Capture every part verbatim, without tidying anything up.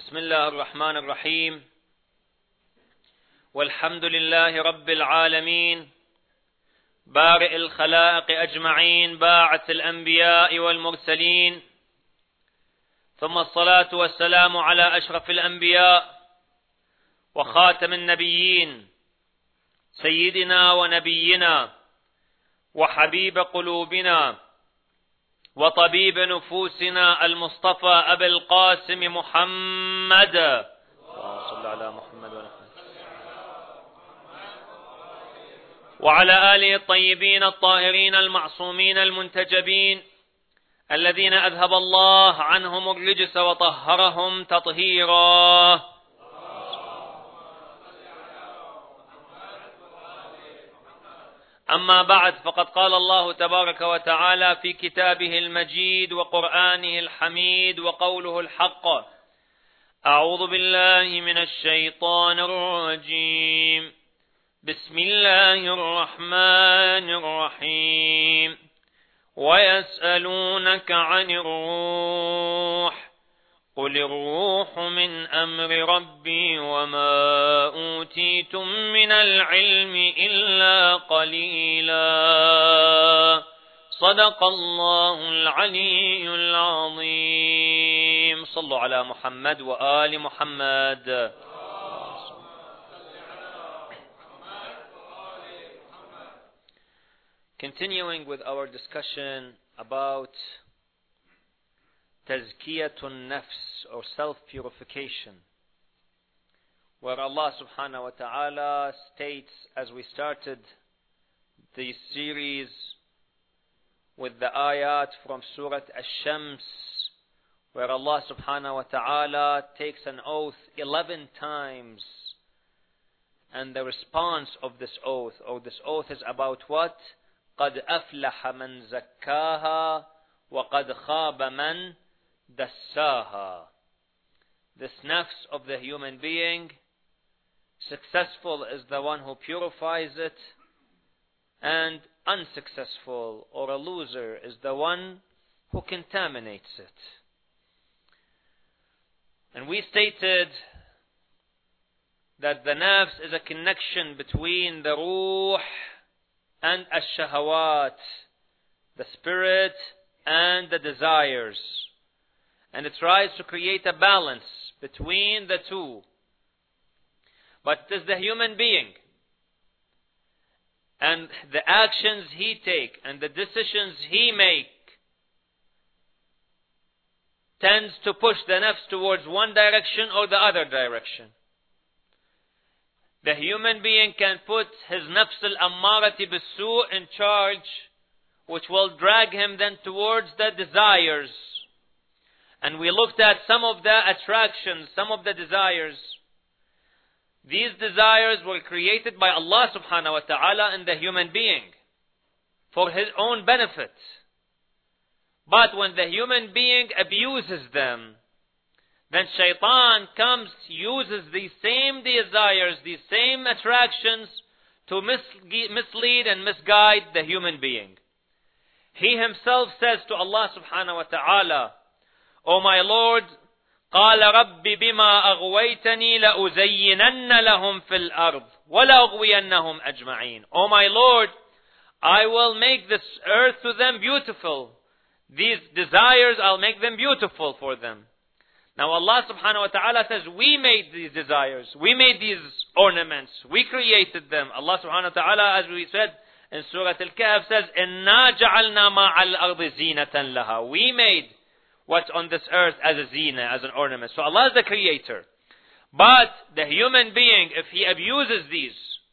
بسم الله الرحمن الرحيم والحمد لله رب العالمين بارئ الخلائق أجمعين باعث الأنبياء والمرسلين ثم الصلاة والسلام على أشرف الأنبياء وخاتم النبيين سيدنا ونبينا وحبيب قلوبنا وطبيب نفوسنا المصطفى أبي القاسم محمد اللهم صل على محمد ونحمد وعلى آله الطيبين الطاهرين المعصومين المنتجبين الذين أذهب الله عنهم الرجس وطهرهم تطهيرا. أما بعد، فقد قال الله تبارك وتعالى في كتابه المجيد وقرآنه الحميد وقوله الحق: أعوذ بالله من الشيطان الرجيم، بسم الله الرحمن الرحيم. ويسألونك عن الروح قل الروح من أمر ربي وما أوتيتم من العلم إلا قليلا. صدق الله العلي العظيم. صلوا على محمد وآل محمد. Continuing with our discussion about Tazkiyatun Nafs, or self-purification, where Allah subhanahu wa ta'ala states, as we started the series with the ayat from Surah Ash-Shams, where Allah subhanahu wa ta'ala takes an oath eleven times, and the response of this oath, or this oath is about what? قَدْ أَفْلَحَ مَنْ زَكَّاهَا وَقَدْ خَابَ مَنْ دَسَّاهَا. This nafs of the human being, successful is the one who purifies it, and unsuccessful or a loser is the one who contaminates it. And we stated that the nafs is a connection between the ruh and ash-shahawat, the spirit and the desires. And it tries to create a balance between the two. But it is the human being and the actions he takes and the decisions he makes tends to push the nafs towards one direction or the other direction. The human being can put his nafs al-ammarati bis-su' in charge, which will drag him then towards the desires. And we looked at some of the attractions, some of the desires. These desires were created by Allah subhanahu wa ta'ala in the human being for his own benefit. But when the human being abuses them, then shaitan comes, uses these same desires, these same attractions to mislead and misguide the human being. He himself says to Allah subhanahu wa ta'ala, O my Lord, قال رب بما أغويتني لأزينن لهم في الأرض ولأغوينهم أجمعين. O my Lord, I will make this earth to them beautiful. These desires, I'll make them beautiful for them. Now Allah subhanahu wa ta'ala says, we made these desires, we made these ornaments, we created them. Allah subhanahu wa ta'ala, as we said in Surah Al-Kahf, says, إِنَّا جَعَلْنَا مَعَ الْأَرْضِ زِينَةً لَهَا. We made what's on this earth as a zina, as an ornament. So Allah is the creator. But the human being, if he abuses these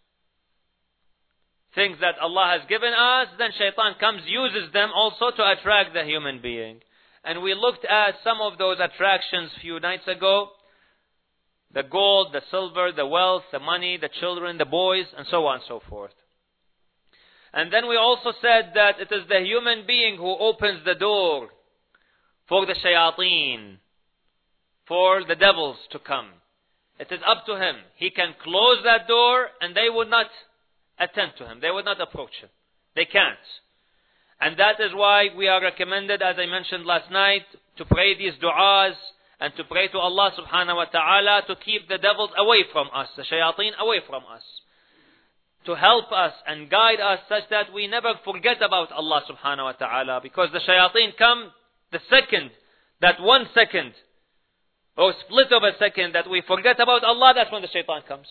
things that Allah has given us, then shaitan comes, uses them also to attract the human being. And we looked at some of those attractions a few nights ago. The gold, the silver, the wealth, the money, the children, the boys, and so on and so forth. And then we also said that it is the human being who opens the door for the shayateen, for the devils to come. It is up to him. He can close that door and they would not attend to him. They would not approach him. They can't. And that is why we are recommended, as I mentioned last night, to pray these du'as and to pray to Allah subhanahu wa ta'ala to keep the devils away from us, the shayateen away from us. To help us and guide us such that we never forget about Allah subhanahu wa ta'ala. Because the shayateen come the second, that one second, or split of a second that we forget about Allah, that's when the shaitan comes.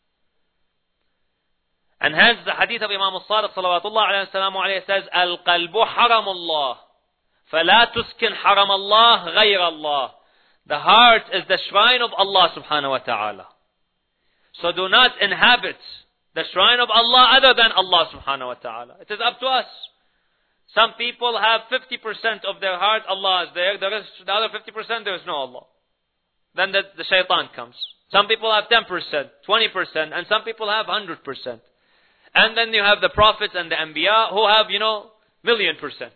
And hence the hadith of Imam al-Sadiq salawatullah alayhi says, Al-qalbu haramullah, فَلَا تُسْكِنْ حَرَمَ اللَّهِ غَيْرَ اللَّهِ. The heart is the shrine of Allah subhanahu wa ta'ala. So do not inhabit the shrine of Allah other than Allah subhanahu wa ta'ala. It is up to us. Some people have fifty percent of their heart, Allah is there. The rest, the other fifty percent, there is no Allah. Then the, the shaitan comes. Some people have ten percent, twenty percent, and some people have one hundred percent. And then you have the prophets and the anbiya who have, you know, million percent.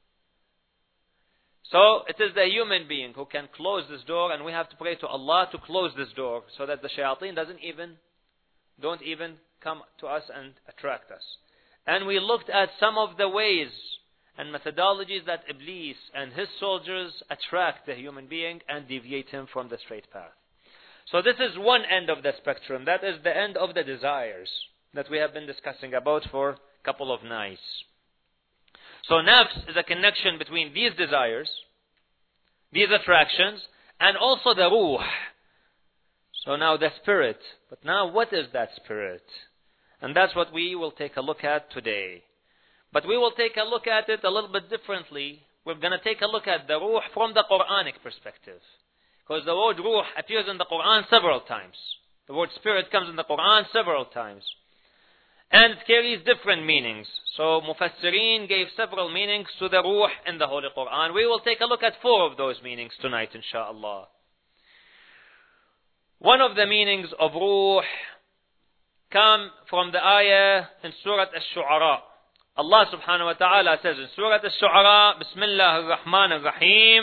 So it is the human being who can close this door, and we have to pray to Allah to close this door so that the shayateen doesn't even, don't even come to us and attract us. And we looked at some of the ways and methodologies that Iblis and his soldiers attract the human being and deviate him from the straight path. So this is one end of the spectrum. That is the end of the desires that we have been discussing about for a couple of nights. So nafs is a connection between these desires, these attractions, and also the ruh. So now the spirit. But now what is that spirit? And that's what we will take a look at today. But we will take a look at it a little bit differently. We're going to take a look at the ruh from the Quranic perspective. Because the word ruh appears in the Quran several times. The word spirit comes in the Quran several times. And it carries different meanings. So Mufassirin gave several meanings to the ruh in the Holy Quran. We will take a look at four of those meanings tonight, inshaAllah. One of the meanings of ruh come from the ayah in Surah Al-Shu'ara. Allah subhanahu wa ta'ala says in Surah Al-Shu'ara, Bismillah ar-Rahman ar-Rahim,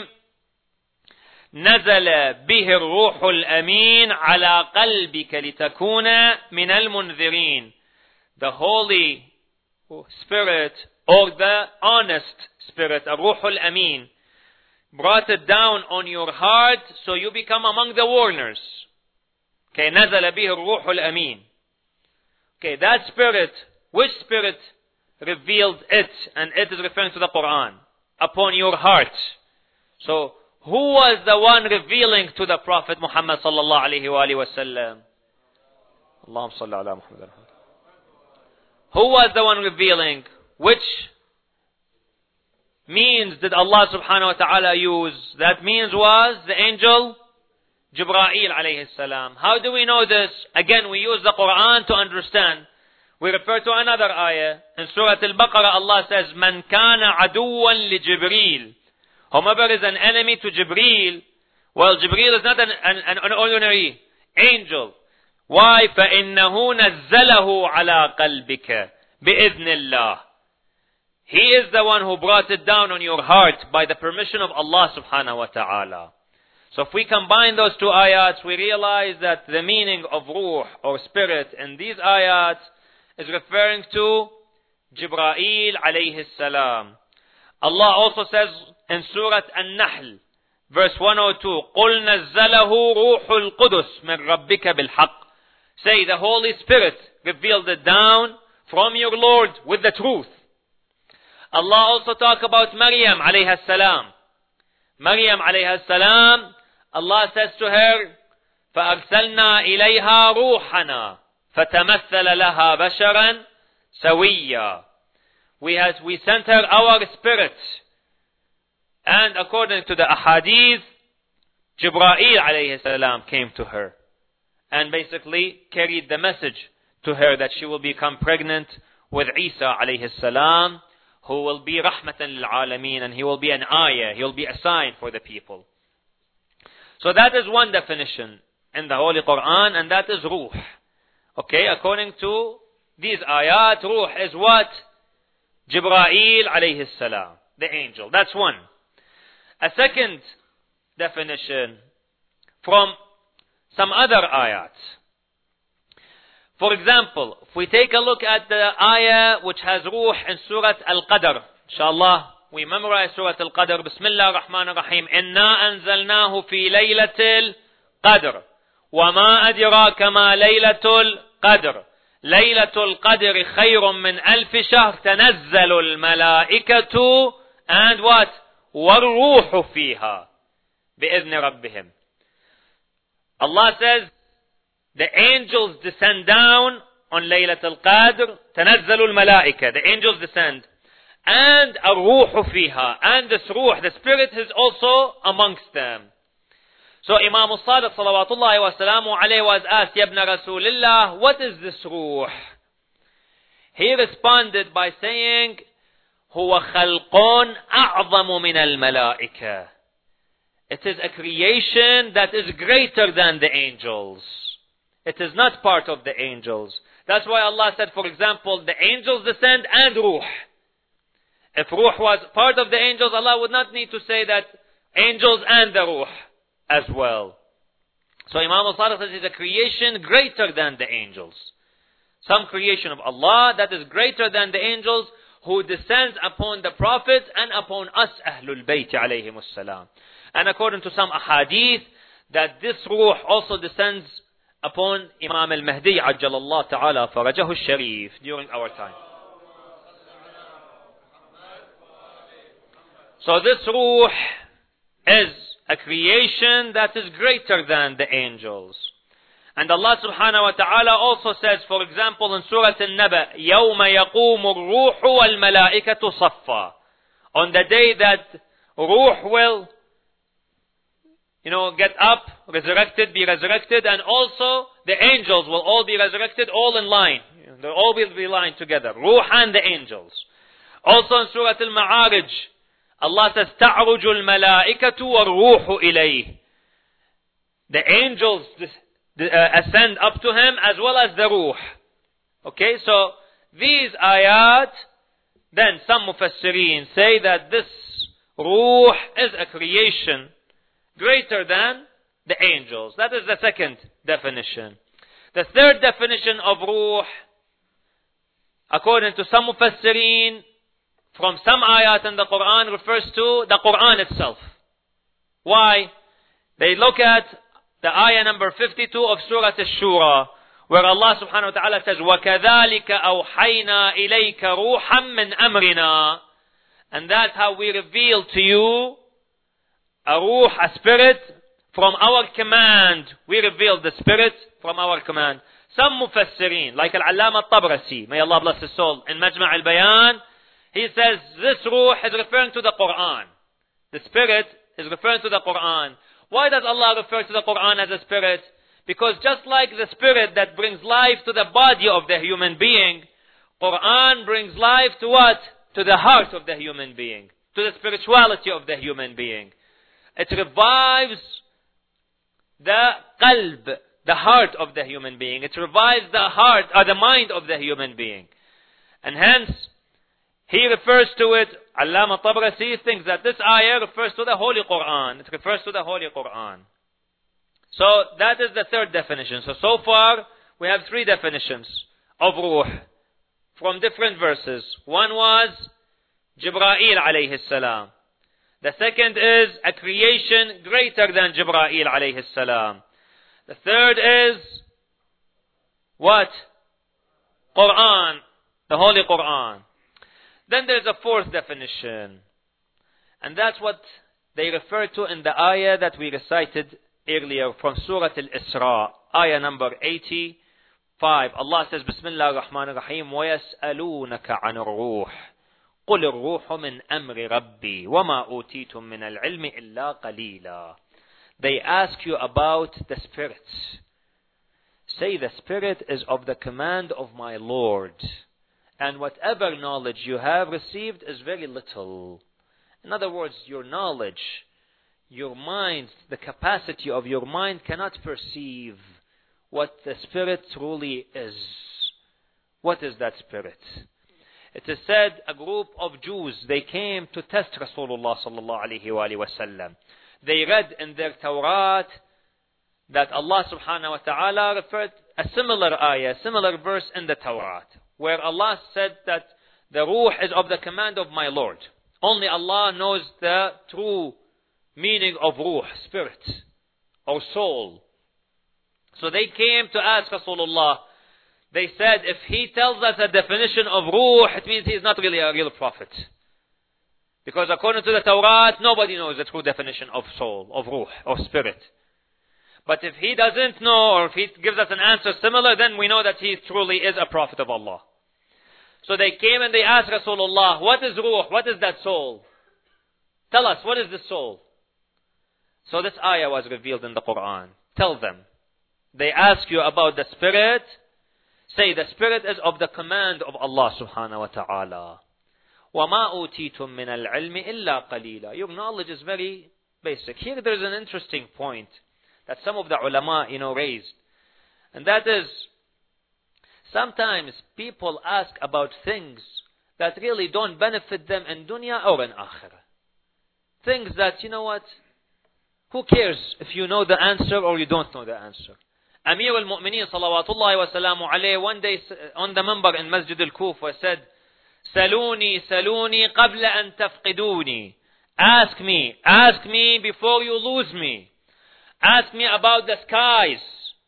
نزل به الروح الأمين على قلبك لتكون من المنذرين. The Holy Spirit, or the honest Spirit, الروح الأمين, brought it down on your heart so you become among the warners. Okay, نزل به الروح الأمين. Okay, that Spirit, which Spirit revealed it? And it is referring to the Quran. Upon your heart. So, who was the one revealing to the Prophet Muhammad sallallahu alayhi wa alihi wa sallam? Allahumma salli ala Muhammad. Who was the one revealing? Which means did Allah subhanahu wa ta'ala use? That means was the angel Jibreel alayhi salam. How do we know this? Again, we use the Quran to understand. We refer to another ayah. In Surah Al-Baqarah, Allah says, Man kana aduwan li Jibreel. Whomever is an enemy to Jibreel, well, Jibreel is not an, an, an ordinary angel. Why? فَإِنَّهُ نَزَّلَهُ عَلَىٰ قَلْبِكَ بِإِذْنِ اللَّهِ. He is the one who brought it down on your heart by the permission of Allah subhanahu wa ta'ala. So if we combine those two ayats, we realize that the meaning of ruh or spirit in these ayats is referring to Jibreel alayhi salam. Allah also says in Surah An-Nahl, verse one oh two, قُلْ نَزَّلَهُ رُوحُ الْقُدُسِ مِنْ رَبِّكَ بِالْحَقِّ. Say, the Holy Spirit revealed it down from your Lord with the truth. Allah also talk about Maryam alayha salam. Maryam alayha salam, Allah says to her, فَأَرْسَلْنَا إِلَيْهَا رُوحَنَا فَتَمَثَّلَ لَهَا بَشَرًا سَوِيًّا. We has we sent her our spirit. And according to the ahadith, Jibreel alayhi salam came to her and basically carried the message to her that she will become pregnant with Isa alayhi salam, who will be rahmatan lil alameen, and he will be an ayah, he will be a sign for the people. So that is one definition in the Holy Quran, and that is ruh. Okay, according to these ayat, ruh is what? Jibreel alayhi salam, the angel. That's one. A second definition from some other ayat. For example, if we take a look at the ayah which has ruh in Surah Al-Qadr, inshallah, we memorize Surah Al-Qadr. Bismillah ar-Rahman ar-Rahim. Inna anzalnahu fi laylatil qadr. وما أدراك ما ليلة القدر ليلة القدر خير من ألف شهر تنزل الملائكة and what والروح فيها بإذن ربهم. Allah says the angels descend down on Laylat al-Qadr. تنزل الملائكة, the angels descend, and الروح فيها, and this ruh, the spirit, is also amongst them. So Imam al-Sadiq salawatullahi wa salamu alayhi was asked, Ya ibn Rasulillah, what is this ruh? He responded by saying, هو خلق أعظم من الملائكة. It is a creation that is greater than the angels. It is not part of the angels. That's why Allah said, for example, the angels descend and ruh. If ruh was part of the angels, Allah would not need to say that angels and the ruh as well. So Imam al-Sadiq says it's a creation greater than the angels. Some creation of Allah that is greater than the angels, who descends upon the Prophet and upon us, Ahlul Bayt alayhimus salam. And according to some ahadith, that this ruh also descends upon Imam al-Mahdi ajjalallahu ta'ala farajahu al-sharif during our time. So this ruh is a creation that is greater than the angels. And Allah subhanahu wa ta'ala also says, for example, in Surah An-Naba, يَوْمَ يَقُومُ الرُّوحُ وَالْمَلَائِكَةُ صَفًّا. On the day that ruh will, you know, get up, resurrected, be resurrected, and also the angels will all be resurrected, all in line. They'll all will be lined together. Ruh and the angels. Also in Surah Al-Ma'arij, Allah says, تَعْرُجُ الْمَلَائِكَةُ وَالْرُوحُ إِلَيْهِ. The angels uh, ascend up to him as well as the ruh. Okay, so these ayat, then some mufassirin say that this ruh is a creation greater than the angels. That is the second definition. The third definition of ruh, according to some mufassirin, from some ayat in the Quran, refers to the Quran itself. Why? They look at the ayah number fifty-two of Surah Ash-Shura, where Allah subhanahu wa ta'ala says, وَكَذَلِكَ أَوْحَيْنَا إِلَيْكَ رُوحًا مِّنْ أَمْرِنَا. And that's how we reveal to you a ruh, a spirit, from our command. We reveal the spirit from our command. Some mufassirin, like Al-Allama Al-Tabrasi, may Allah bless his soul, in Majma' Al-Bayan, he says this ruh is referring to the Quran. The spirit is referring to the Quran. Why does Allah refer to the Quran as a spirit? Because just like the spirit that brings life to the body of the human being, Quran brings life to what? To the heart of the human being. To the spirituality of the human being. It revives the qalb, the heart of the human being. It revives the heart or the mind of the human being. And hence, he refers to it, Allama Tabrasi thinks that this ayah refers to the Holy Quran. It refers to the Holy Quran. So that is the third definition. So, so far, we have three definitions of ruh from different verses. One was Jibra'il alayhi salam. The second is a creation greater than Jibra'il alayhi salam. The third is what? Quran, the Holy Quran. Then there's a fourth definition. And that's what they refer to in the ayah that we recited earlier from Surah Al-Isra, ayah number eighty-five. Allah says, Bismillah ar-Rahman ar-Rahim, وَيَسْأَلُونَكَ عَنِ الرُّوحِ قُلِ الرُّوحُ مِنْ أَمْرِ رَبِّي وَمَا أُوتِيتُم مِنَ الْعِلْمِ إِلَّا قَلِيلًا. They ask you about the spirits. Say the spirit is of the command of my Lord. And whatever knowledge you have received is very little. In other words, your knowledge, your mind, the capacity of your mind cannot perceive what the spirit truly is. What is that spirit? It is said a group of Jews, they came to test Rasulullah sallallahu alayhi wa sallam. They read in their Tawrat that Allah subhanahu wa ta'ala referred a similar ayah, similar verse in the Tawrat, where Allah said that the ruh is of the command of my Lord. Only Allah knows the true meaning of ruh, spirit, or soul. So they came to ask Rasulullah. They said, if he tells us a definition of ruh, it means he is not really a real prophet. Because according to the Torah, nobody knows the true definition of soul, of ruh, of spirit. But if he doesn't know, or if he gives us an answer similar, then we know that he truly is a prophet of Allah. So they came and they asked Rasulullah, what is ruh? What is that soul? Tell us, what is the soul? So this ayah was revealed in the Quran. Tell them. They ask you about the spirit. Say, the spirit is of the command of Allah subhanahu wa ta'ala. وَمَا أُوتِيتُم مِّنَ الْعِلْمِ إِلَّا قَلِيلًا. Your knowledge is very basic. Here there's an interesting point that some of the ulama, you know, raised. And that is, sometimes people ask about things that really don't benefit them in dunya or in akhirah. Things that, you know what, who cares if you know the answer or you don't know the answer. Amir al-Mu'mineen salawatullahi wa salamu alayhi one day on the minbar in Masjid al-Kufa said, Saluni, saluni qabla an tafqiduni. Ask me, ask me before you lose me. Ask me about the skies.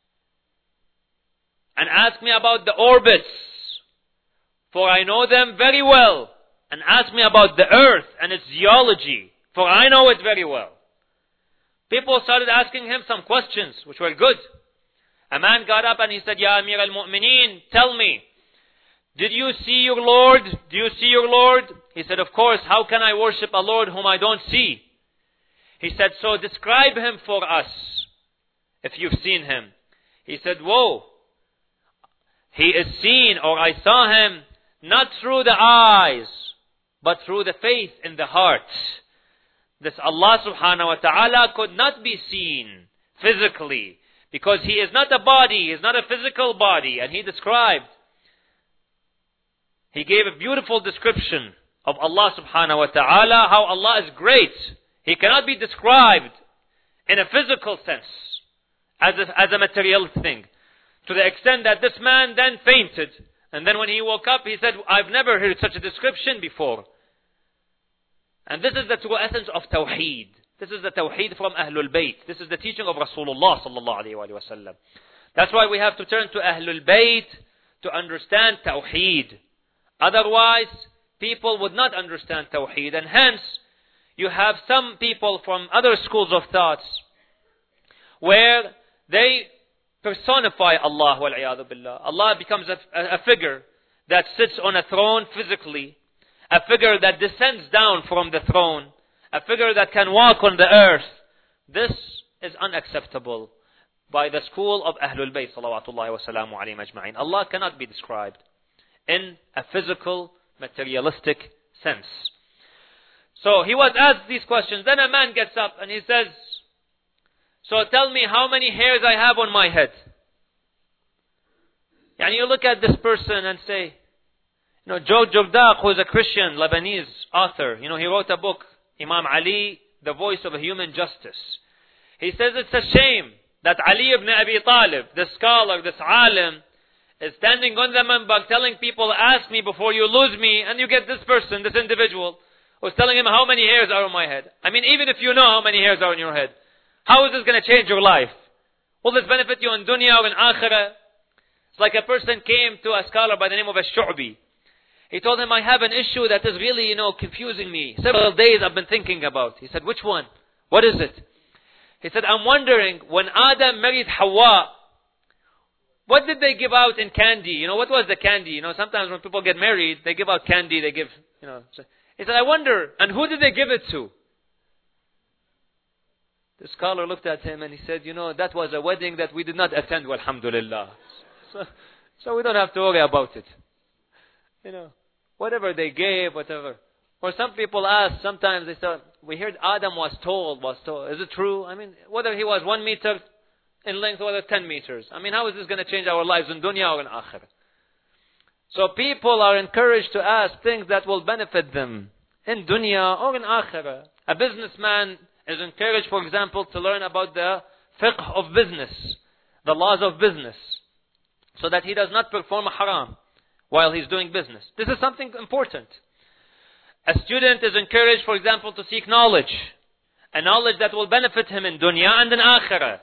And ask me about the orbits. For I know them very well. And ask me about the earth and its geology. For I know it very well. People started asking him some questions, which were good. A man got up and he said, Ya Amir al-Mu'mineen, tell me, did you see your Lord? Do you see your Lord? He said, of course, how can I worship a Lord whom I don't see? He said, so describe him for us, if you've seen him. He said, whoa, he is seen, or I saw him, not through the eyes, but through the faith in the heart. This Allah subhanahu wa ta'ala could not be seen physically, because he is not a body, he is not a physical body. And he described, he gave a beautiful description of Allah subhanahu wa ta'ala, how Allah is great. He cannot be described in a physical sense, as a, as a material thing. To the extent that this man then fainted. And then when he woke up, he said, I've never heard such a description before. And this is the true essence of Tawheed. This is the Tawheed from Ahlul Bayt. This is the teaching of Rasulullah sallallahu alayhi wa sallam. That's why we have to turn to Ahlul Bayt to understand Tawheed. Otherwise, people would not understand Tawheed. And hence, you have some people from other schools of thoughts where they personify Allah wal-iyadhu billah. Allah becomes a, a, a figure that sits on a throne physically, a figure that descends down from the throne, a figure that can walk on the earth. This is unacceptable by the school of Ahlul Bayt salawatullahi wa salamu alayhim ajma'in. Allah cannot be described in a physical, materialistic sense. So he was asked these questions. Then a man gets up and he says, so tell me how many hairs I have on my head. And you look at this person and say, you know, Joe Jordaq, who is a Christian, Lebanese author, you know, he wrote a book, Imam Ali, The Voice of Human Justice. He says it's a shame that Ali ibn Abi Talib, this scholar, this alim, is standing on the minbar telling people, ask me before you lose me, and you get this person, this individual, who's telling him how many hairs are on my head. I mean, even if you know how many hairs are on your head, how is this going to change your life? Will this benefit you in dunya or in akhirah? It's like a person came to a scholar by the name of Ash-Shu'bi. He told him, I have an issue that is really, you know, confusing me. Several days I've been thinking about. He said, which one? What is it? He said, I'm wondering, when Adam married Hawa, what did they give out in candy? You know, what was the candy? You know, sometimes when people get married, they give out candy, they give, you know. He said, I wonder, and who did they give it to? The scholar looked at him and he said, you know, that was a wedding that we did not attend, walhamdulillah. So, so we don't have to worry about it. You know, whatever they gave, whatever. Or some people ask, sometimes they say, we heard Adam was told, was told. Is it true? I mean, whether he was one meter in length or whether ten meters. I mean, how is this going to change our lives in dunya or in akhirah? So people are encouraged to ask things that will benefit them in dunya or in akhirah. A businessman is encouraged, for example, to learn about the fiqh of business, the laws of business, so that he does not perform a haram while he's doing business. This is something important. A student is encouraged, for example, to seek knowledge. A knowledge that will benefit him in dunya and in akhirah.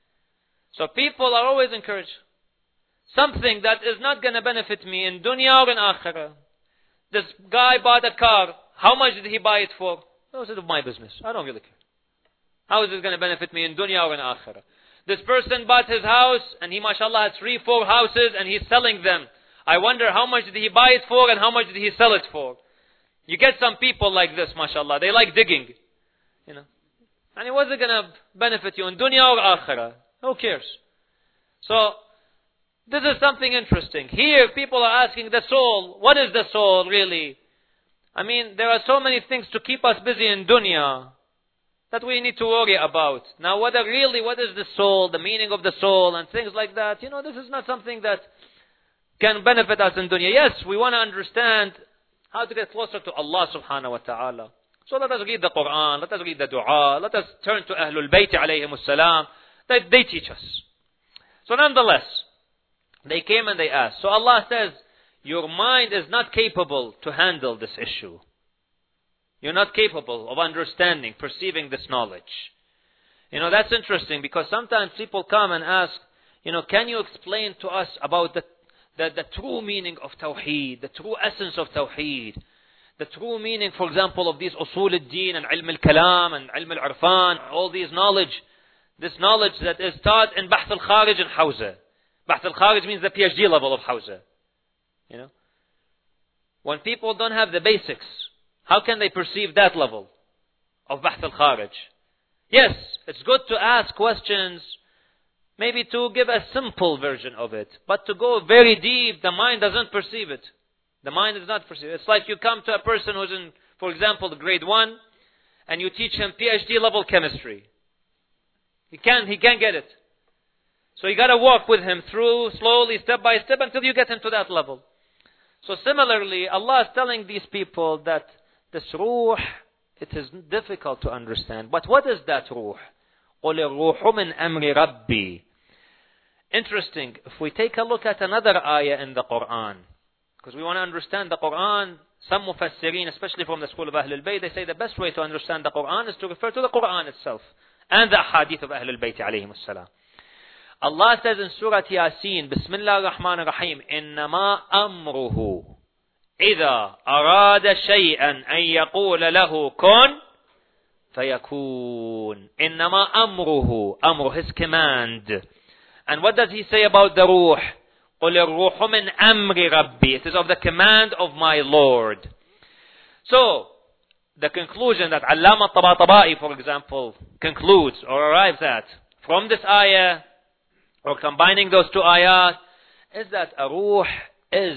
So people are always encouraged. Something that is not going to benefit me in dunya or in akhirah. This guy bought a car. How much did he buy it for? No, it's my business. I don't really care. How is it going to benefit me in dunya or in akhirah? This person bought his house and he, mashallah, has three, four houses and he's selling them. I wonder how much did he buy it for and how much did he sell it for? You get some people like this, mashallah. They like digging. You know. And it wasn't going to benefit you in dunya or akhirah. Who cares? So, this is something interesting. Here, people are asking the soul. What is the soul, really? I mean, there are so many things to keep us busy in dunya that we need to worry about. Now, whether really, what is the soul, the meaning of the soul, and things like that, you know, this is not something that can benefit us in dunya. Yes, we want to understand how to get closer to Allah subhanahu wa ta'ala. So let us read the Quran, let us read the dua, let us turn to Ahlul Bayt alayhim as-salam. They, they teach us. So nonetheless, they came and they asked. So Allah says, your mind is not capable to handle this issue. You're not capable of understanding, perceiving this knowledge. You know, that's interesting because sometimes people come and ask, you know, can you explain to us about the, the, the true meaning of Tawheed, the true essence of Tawheed, the true meaning, for example, of these Usul al-Din and Ilm al-Kalam and Ilm al-Arfan, all these knowledge, this knowledge that is taught in Bahth al-Kharij and Hawza. Bahth al-Kharij means the PhD level of Hawza. You know, when people don't have the basics, how can they perceive that level of Bahth al-Kharij? Yes, it's good to ask questions, maybe to give a simple version of it, but to go very deep, the mind doesn't perceive it. The mind is not perceive it. It's like you come to a person who's in, for example, the grade one, and you teach him PhD level chemistry. He can't, he can't get it. So you got to walk with him through, slowly, step by step, until you get into that level. So similarly, Allah is telling these people that this ruh, it is difficult to understand. But what is that ruh? قُلِ الرُّوحُ مِنْ أَمْرِ رَبِّي. Interesting. If we take a look at another ayah in the Quran, because we want to understand the Quran, some mufassirin, especially from the school of Ahlul Bayt, they say the best way to understand the Quran is to refer to the Quran itself and the hadith of Ahlul Bayt alayhim as-salam. Allah says in Surah Yasin, Bismillah ar-Rahman ar-Rahim, إِنَّمَا أَمْرُهُ إِذَا أَرَادَ شَيْئًا أَن يَقُولَ لَهُ كُن فَيَكُونَ. إِنَّمَا أَمْرُهُ, Amru, his command. And what does he say about the ruh? قُلِ الرُّوحُ مِنْ أَمْرِ رَبِّي. It is of the command of my Lord. So, the conclusion that Allama Tabatabai, for example, concludes or arrives at from this ayah, or combining those two ayat, is that a ruh is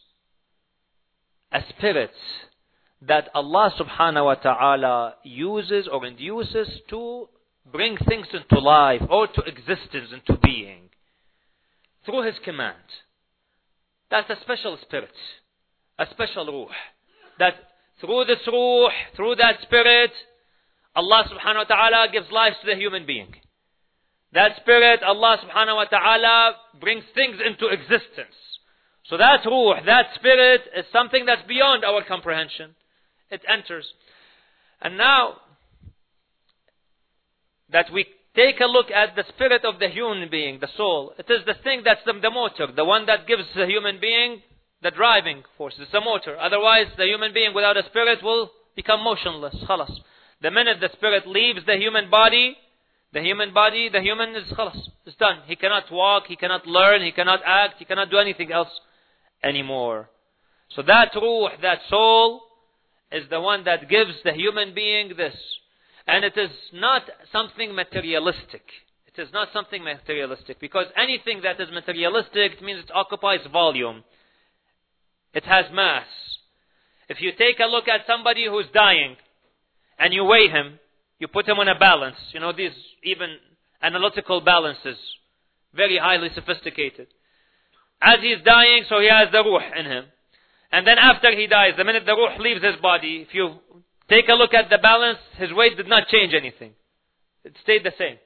a spirit that Allah subhanahu wa ta'ala uses or induces to bring things into life or to existence, into being, through His command. That's a special spirit, a special ruh. That through this ruh, through that spirit, Allah subhanahu wa ta'ala gives life to the human being. That spirit, Allah subhanahu wa ta'ala brings things into existence. So that ruh, that spirit is something that's beyond our comprehension. It enters. And now that we take a look at the spirit of the human being, the soul, it is the thing that's the, the motor, the one that gives the human being the driving force. It's the motor. Otherwise, the human being without a spirit will become motionless. Khalas. The minute the spirit leaves the human body, The human body, the human is khalas. It's done. He cannot walk, he cannot learn, he cannot act, he cannot do anything else anymore. So that ruh, that soul, is the one that gives the human being this. And it is not something materialistic. It is not something materialistic. Because anything that is materialistic means it occupies volume. It has mass. If you take a look at somebody who's dying, and you weigh him, you put him on a balance. You know, these even analytical balances. Very highly sophisticated. As he's dying, so he has the ruh in him. And then after he dies, the minute the ruh leaves his body, if you take a look at the balance, his weight did not change anything. It stayed the same.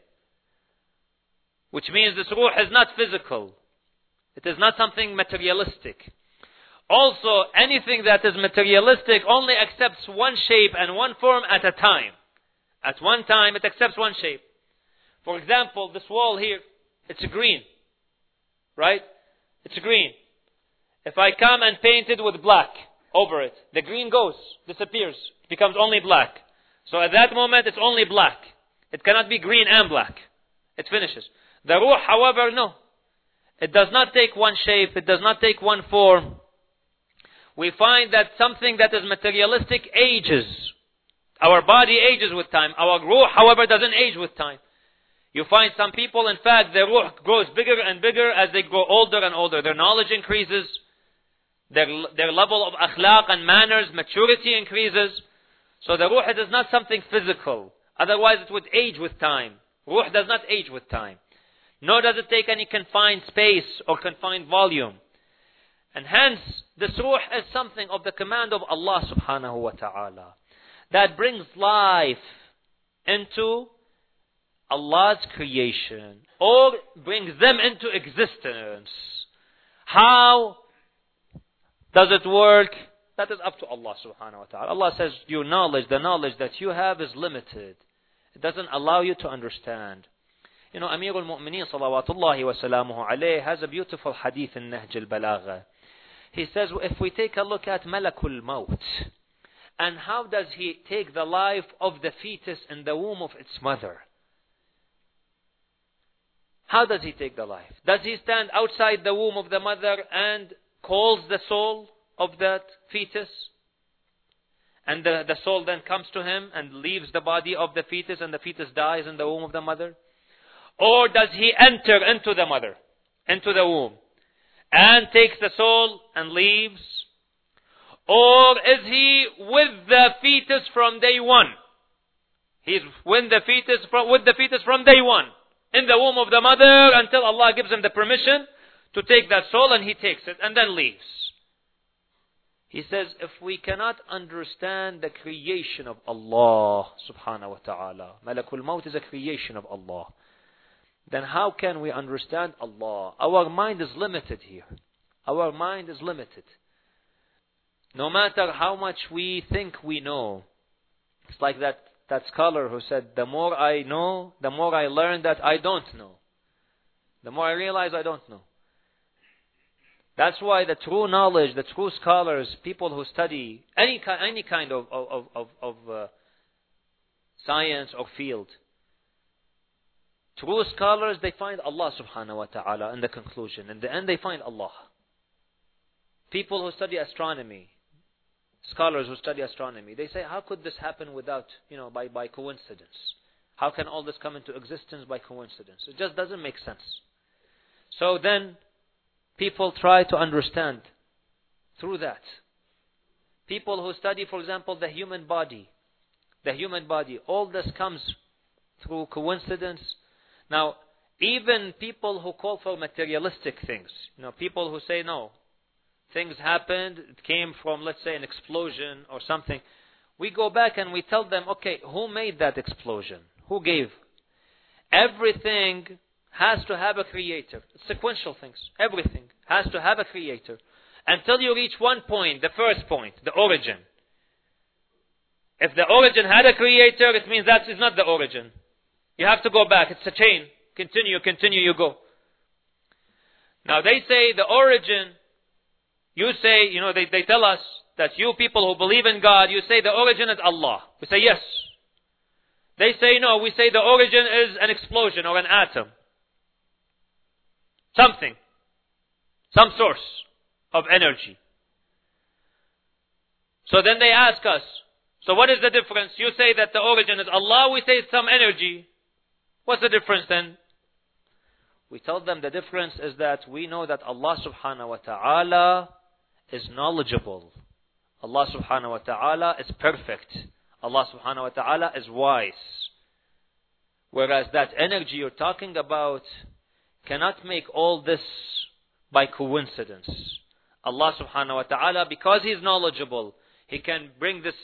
Which means this ruh is not physical. It is not something materialistic. Also, anything that is materialistic only accepts one shape and one form at a time. At one time, it accepts one shape. For example, this wall here, it's green. Right? It's green. If I come and paint it with black over it, the green goes, disappears. It becomes only black. So at that moment, it's only black. It cannot be green and black. It finishes. The ruh, however, no. It does not take one shape. It does not take one form. We find that something that is materialistic ages. Our body ages with time. Our ruh, however, doesn't age with time. You find some people, in fact, their ruh grows bigger and bigger as they grow older and older. Their knowledge increases. Their, their level of akhlaq and manners, maturity increases. So the ruh is not something physical. Otherwise it would age with time. Ruh does not age with time. Nor does it take any confined space or confined volume. And hence, this ruh is something of the command of Allah subhanahu wa ta'ala that brings life into Allah's creation or brings them into existence. How does it work? That is up to Allah subhanahu wa ta'ala. Allah says your knowledge, the knowledge that you have is limited. It doesn't allow you to understand. You know, Amir al-Mu'mineen salawatullahi wa salamuhu alayhi has a beautiful hadith in Nahj al-Balagha. He says, if we take a look at Malakul Maut, and how does he take the life of the fetus in the womb of its mother? How does he take the life? Does he stand outside the womb of the mother and calls the soul of that fetus? And the, the soul then comes to him and leaves the body of the fetus and the fetus dies in the womb of the mother? Or does he enter into the mother, into the womb, and takes the soul and leaves? Or is he with the fetus from day one? He's with the fetus from, with the fetus from day one, in the womb of the mother, until Allah gives him the permission to take that soul, and he takes it and then leaves. He says, if we cannot understand the creation of Allah subhanahu wa ta'ala, Malakul Maut is a creation of Allah, then how can we understand Allah? Our mind is limited here. Our mind is limited. No matter how much we think we know, it's like that, that scholar who said, the more I know, the more I learn that I don't know. The more I realize I don't know. That's why the true knowledge, the true scholars, people who study any, any kind of, of, of, of uh, science or field, true scholars, they find Allah subhanahu wa ta'ala in the conclusion. In the end, they find Allah. People who study astronomy, scholars who study astronomy, they say, how could this happen without, you know, by, by coincidence? How can all this come into existence by coincidence? It just doesn't make sense. So then, people try to understand through that. People who study, for example, the human body, the human body, all this comes through coincidence. Now, even people who call for materialistic things, you know, people who say, no, things happened, it came from, let's say, an explosion or something. We go back and we tell them, okay, who made that explosion? Who gave? Everything has to have a creator. Sequential things. Everything has to have a creator. Until you reach one point, the first point, the origin. If the origin had a creator, it means that is not the origin. You have to go back. It's a chain. Continue, continue, you go. Now they say the origin, you say, you know, they, they tell us that you people who believe in God, you say the origin is Allah. We say yes. They say no, we say the origin is an explosion or an atom. Something. Some source of energy. So then they ask us, so what is the difference? You say that the origin is Allah, we say it's some energy. What's the difference then? We tell them the difference is that we know that Allah subhanahu wa ta'ala is knowledgeable. Allah subhanahu wa ta'ala is perfect. Allah subhanahu wa ta'ala is wise. Whereas that energy you're talking about cannot make all this by coincidence. Allah subhanahu wa ta'ala, because He is knowledgeable, He can bring this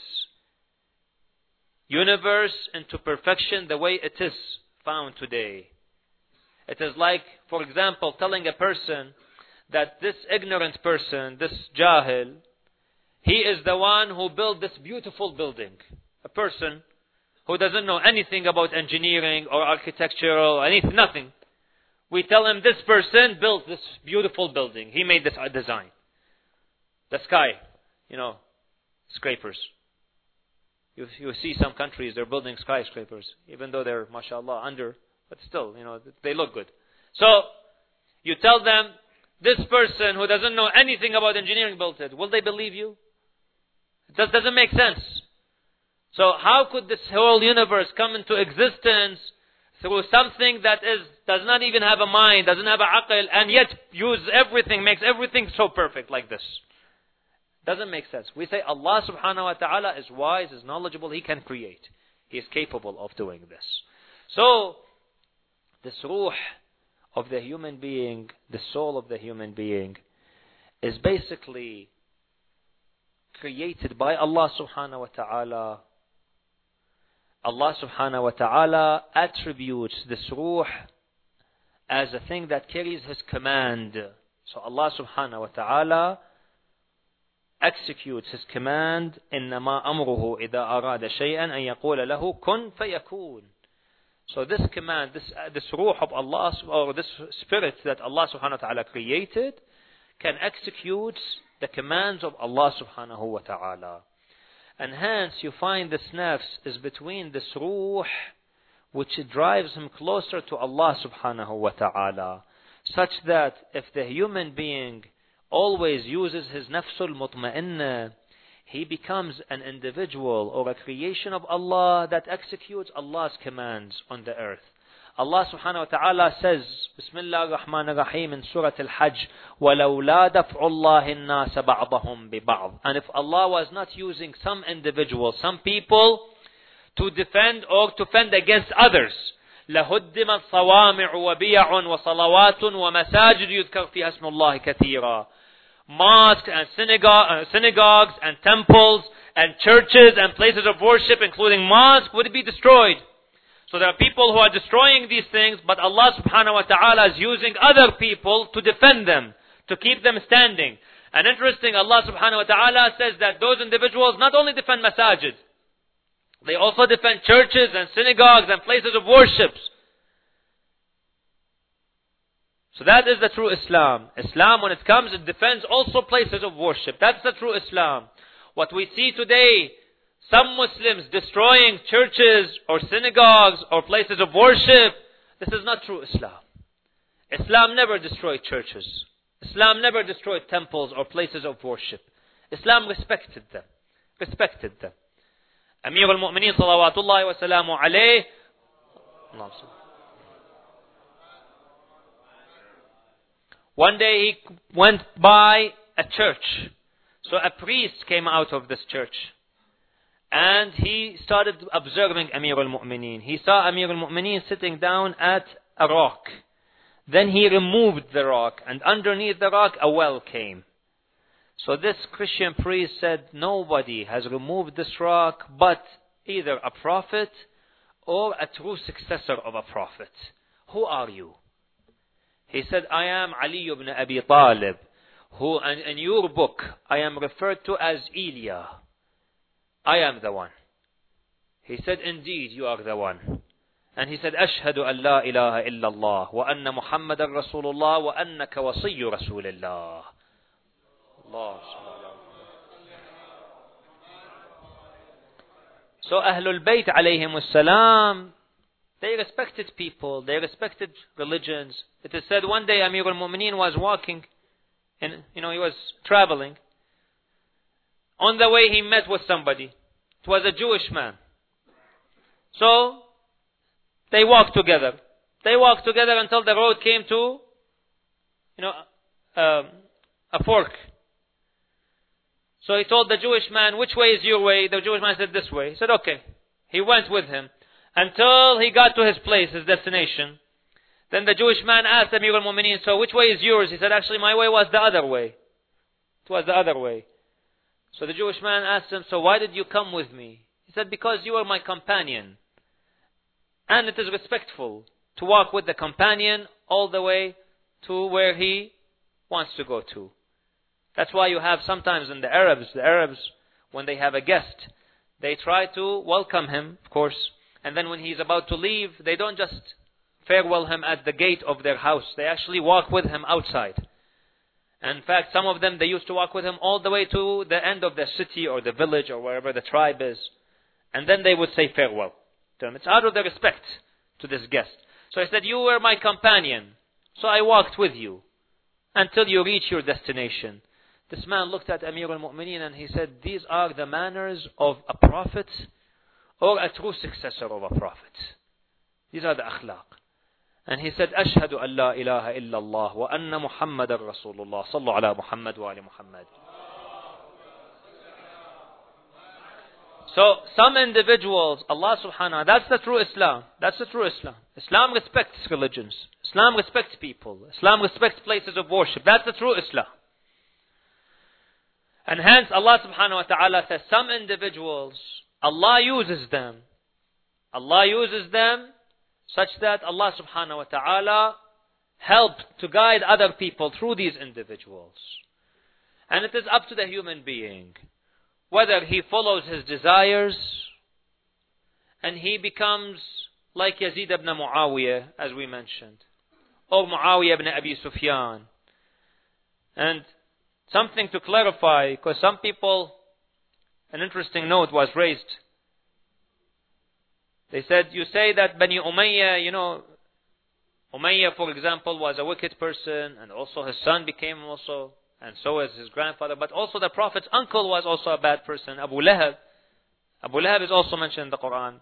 universe into perfection the way it is found today. It is like, for example, telling a person that this ignorant person, this jahil, he is the one who built this beautiful building. A person who doesn't know anything about engineering or architectural or anything, nothing. We tell him this person built this beautiful building. He made this design. The sky, you know, scrapers. You, you see some countries, they're building skyscrapers, even though they're, mashallah, under, but still, you know, they look good. So, you tell them, this person who doesn't know anything about engineering built it. Will they believe you? It just doesn't make sense. So, how could this whole universe come into existence through something that is does not even have a mind, doesn't have a aql, and yet use everything, makes everything so perfect like this? Doesn't make sense. We say Allah subhanahu wa ta'ala is wise, is knowledgeable, He can create. He is capable of doing this. So, this ruh of the human being, the soul of the human being, is basically created by Allah subhanahu wa ta'ala. Allah subhanahu wa ta'ala attributes this ruh as a thing that carries His command. So Allah subhanahu wa ta'ala executes His command. إِنَّمَا أَمْرُهُ إِذَا أَرَادَ شَيْئًا أَن يَقُولَ لَهُ كُن فَيَكُونَ. So this command, this, uh, this ruh of Allah, or this spirit that Allah subhanahu wa ta'ala created, can execute the commands of Allah subhanahu wa ta'ala. And hence you find this nafs is between this ruh, which drives him closer to Allah subhanahu wa ta'ala, such that if the human being always uses his nafsul mutma'inna, he becomes an individual or a creation of Allah that executes Allah's commands on the earth. Allah subhanahu wa ta'ala says, Bismillah ar-Rahman ar-Rahim in Surah Al-Hajj, وَلَوْلَا دَفْعُ اللَّهِ النَّاسَ بَعْضَهُمْ بِبَعْضٍ. And if Allah was not using some individuals, some people, to defend or to fend against others, لَهُدِّمَتْ صَوَامِعُ وَبِيَعٌ وَصَلَوَاتٌ وَمَسَاجِدُ يُذْكَرْ فِيهَا اسْمُ اللَّهِ كَثِيرًا. Mosques and synagogue, uh, synagogues and temples and churches and places of worship, including mosques, would be destroyed. So there are people who are destroying these things, but Allah subhanahu wa ta'ala is using other people to defend them, to keep them standing. And interesting, Allah subhanahu wa ta'ala says that those individuals not only defend masajid, they also defend churches and synagogues and places of worship. So that is the true Islam. Islam, when it comes, it defends also places of worship. That's the true Islam. What we see today, some Muslims destroying churches or synagogues or places of worship, this is not true Islam. Islam never destroyed churches. Islam never destroyed temples or places of worship. Islam respected them. Respected them. Amir al-Mu'mineen salawatullahi wa salamu alayh. One day he went by a church. So a priest came out of this church. And he started observing Amir al-Mu'mineen. He saw Amir al-Mu'mineen sitting down at a rock. Then he removed the rock. And underneath the rock a well came. So this Christian priest said, nobody has removed this rock but either a prophet or a true successor of a prophet. Who are you? He said, I am Ali ibn Abi Talib, who in, in your book I am referred to as Ilya. I am the one. He said, indeed you are the one. And he said, Ashhadu an la ilaha illallah wa anna Muhammadan Rasulullah wa annaka wasiyyu Rasulillah. Allah. So Ahlul Bayt alayhim as-salam, they respected people, they respected religions. It is said one day Amir al-Mu'mineen was walking, and you know he was traveling. On the way he met with somebody. It was a Jewish man. So they walked together. They walked together until the road came to, you know, um, a fork. So he told the Jewish man, which way is your way? The Jewish man said, this way. He said, okay. He went with him until he got to his place, his destination. Then the Jewish man asked Amir al-Mu'mineen, so which way is yours? He said, actually my way was the other way. It was the other way. So the Jewish man asked him, so why did you come with me? He said, because you are my companion. And it is respectful to walk with the companion all the way to where he wants to go to. That's why you have sometimes in the Arabs, the Arabs, when they have a guest, they try to welcome him, of course, and then when he's about to leave, they don't just farewell him at the gate of their house. They actually walk with him outside. And in fact, some of them, they used to walk with him all the way to the end of the city or the village or wherever the tribe is. And then they would say farewell to him. It's out of the respect to this guest. So he said, you were my companion, so I walked with you until you reach your destination. This man looked at Amir al-Mu'mineen and he said, these are the manners of a prophet or a true successor of a prophet. These are the akhlaq. And he said, أشهد أن لا إله إلا الله وأن محمد رسول الله صلوا على محمد وآل محمد. So some individuals, Allah subhanahu wa ta'ala, that's the true Islam. That's the true Islam. Islam respects religions. Islam respects people. Islam respects places of worship. That's the true Islam. And hence Allah subhanahu wa ta'ala says some individuals, Allah uses them. Allah uses them such that Allah subhanahu wa ta'ala helped to guide other people through these individuals. And it is up to the human being whether he follows his desires and he becomes like Yazid ibn Muawiyah, as we mentioned, or Muawiyah ibn Abi Sufyan. And something to clarify, because some people, an interesting note was raised. They said, you say that Bani Umayyah, you know, Umayyah, for example, was a wicked person, and also his son became also, and so is his grandfather, but also the Prophet's uncle was also a bad person, Abu Lahab. Abu Lahab is also mentioned in the Quran.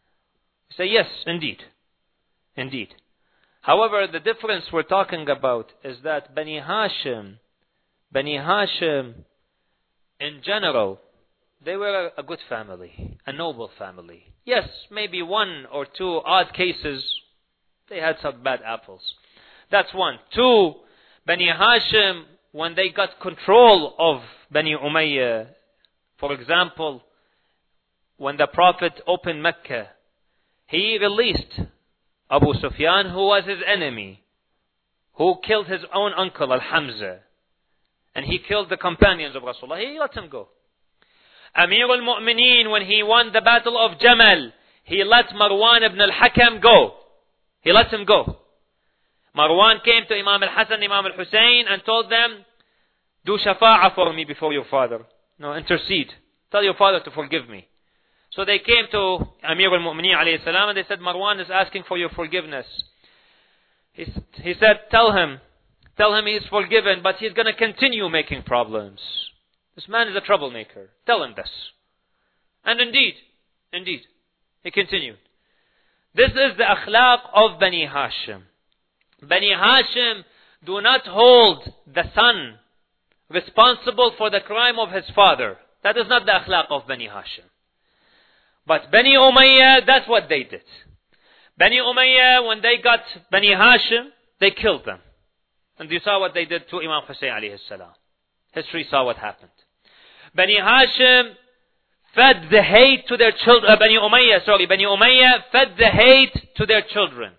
We say, yes, indeed. Indeed. However, the difference we're talking about is that Bani Hashim, Bani Hashim, in general, they were a good family, a noble family. Yes, maybe one or two odd cases, they had some bad apples. That's one. Two, Bani Hashim, when they got control of Bani Umayyah, for example, when the Prophet opened Mecca, he released Abu Sufyan, who was his enemy, who killed his own uncle, Al-Hamza, and he killed the companions of Rasulullah. He let him go. Amir al-Mu'mineen, when he won the battle of Jamal, he let Marwan ibn al-Hakam go. He let him go. Marwan came to Imam al-Hasan, Imam al-Hussein, and told them, do shafa'ah for me before your father. No, intercede. Tell your father to forgive me. So they came to Amir al-Mu'mineen alayhi salam, and they said, Marwan is asking for your forgiveness. He, he said, tell him, tell him he's forgiven, but he's going to continue making problems. This man is a troublemaker. Tell him this. And indeed, indeed, he continued. This is the akhlaq of Bani Hashim. Bani Hashim do not hold the son responsible for the crime of his father. That is not the akhlaq of Bani Hashim. But Bani Umayyah, that's what they did. Bani Umayyah, when they got Bani Hashim, they killed them. And you saw what they did to Imam Hussein alayhi salam. History saw what happened. Bani Hashim fed the hate to their children. Uh, Bani Umayyah, sorry, Bani Umayyah fed the hate to their children.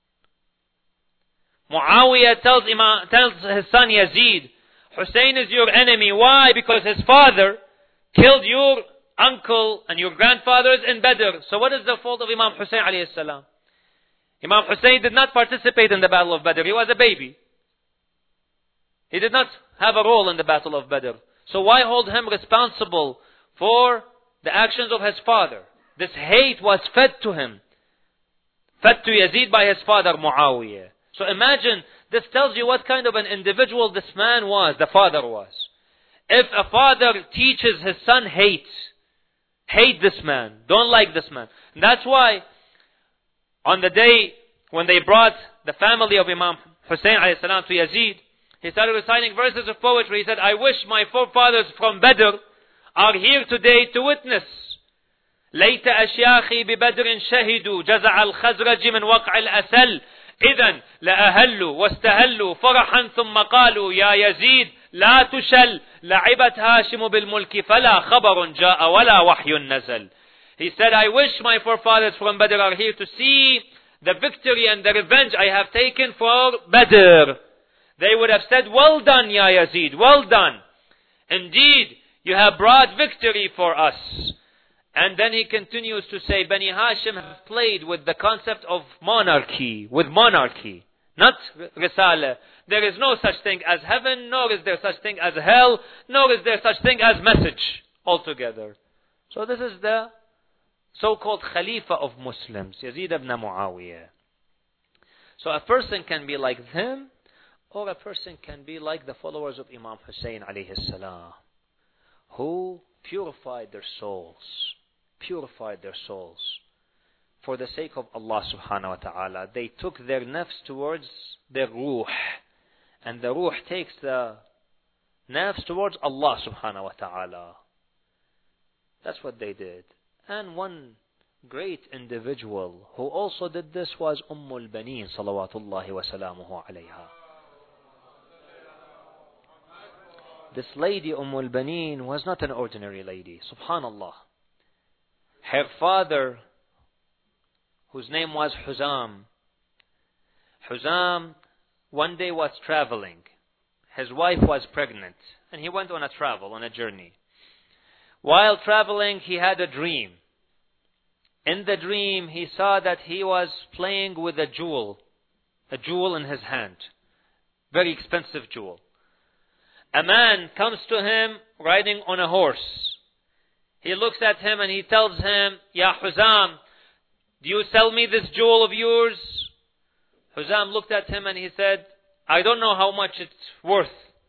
Muawiyah tells Imam, tells his son Yazid, Hussein is your enemy. Why? Because his father killed your uncle and your grandfathers in Badr. So what is the fault of Imam Hussein alayhi salam? Imam Hussein did not participate in the battle of Badr. He was a baby. He did not have a role in the battle of Badr. So why hold him responsible for the actions of his father? This hate was fed to him. Fed to Yazid by his father Muawiyah. So imagine, this tells you what kind of an individual this man was, the father was. If a father teaches his son hate, hate this man, don't like this man. And that's why on the day when they brought the family of Imam Hussein alayhi salam to Yazid, he started reciting verses of poetry. He said, I wish my forefathers from Badr are here today to witness. ليت أشياخي ببدر شهدوا جزع الخزرج من وقع الأسل إذن لأهلوا واستهلوا فرحا ثم قالوا يا يزيد لا تشل لعبت هاشم بالملك فلا خبر جاء ولا وحي نزل. He said, I wish my forefathers from Badr are here to see the victory and the revenge I have taken for Badr. They would have said, well done, Ya Yazid, well done. Indeed, you have brought victory for us. And then he continues to say, Bani Hashim have played with the concept of monarchy, with monarchy, not Risala. There is no such thing as heaven, nor is there such thing as hell, nor is there such thing as message altogether. So this is the so-called Khalifa of Muslims, Yazid ibn Muawiyah. So a person can be like him, or a person can be like the followers of Imam Hussein alayhi salam, who purified their souls, purified their souls for the sake of Allah subhanahu wa ta'ala. They took their nafs towards their ruh, and the ruh takes the nafs towards Allah subhanahu wa ta'ala. That's what they did. And one great individual who also did this was Ummul Baneen salawatullahi wa salamuhu alayha. This lady Ummul Baneen was not an ordinary lady, subhanallah. Her father, whose name was Huzam, Huzam one day was traveling. His wife was pregnant, and he went on a travel, on a journey. While traveling, he had a dream. In the dream, he saw that he was playing with a jewel, a jewel in his hand, very expensive jewel. A man comes to him riding on a horse. He looks at him and he tells him, Ya Huzam, do you sell me this jewel of yours? Huzam looked at him and he said, I don't know how much it's worth.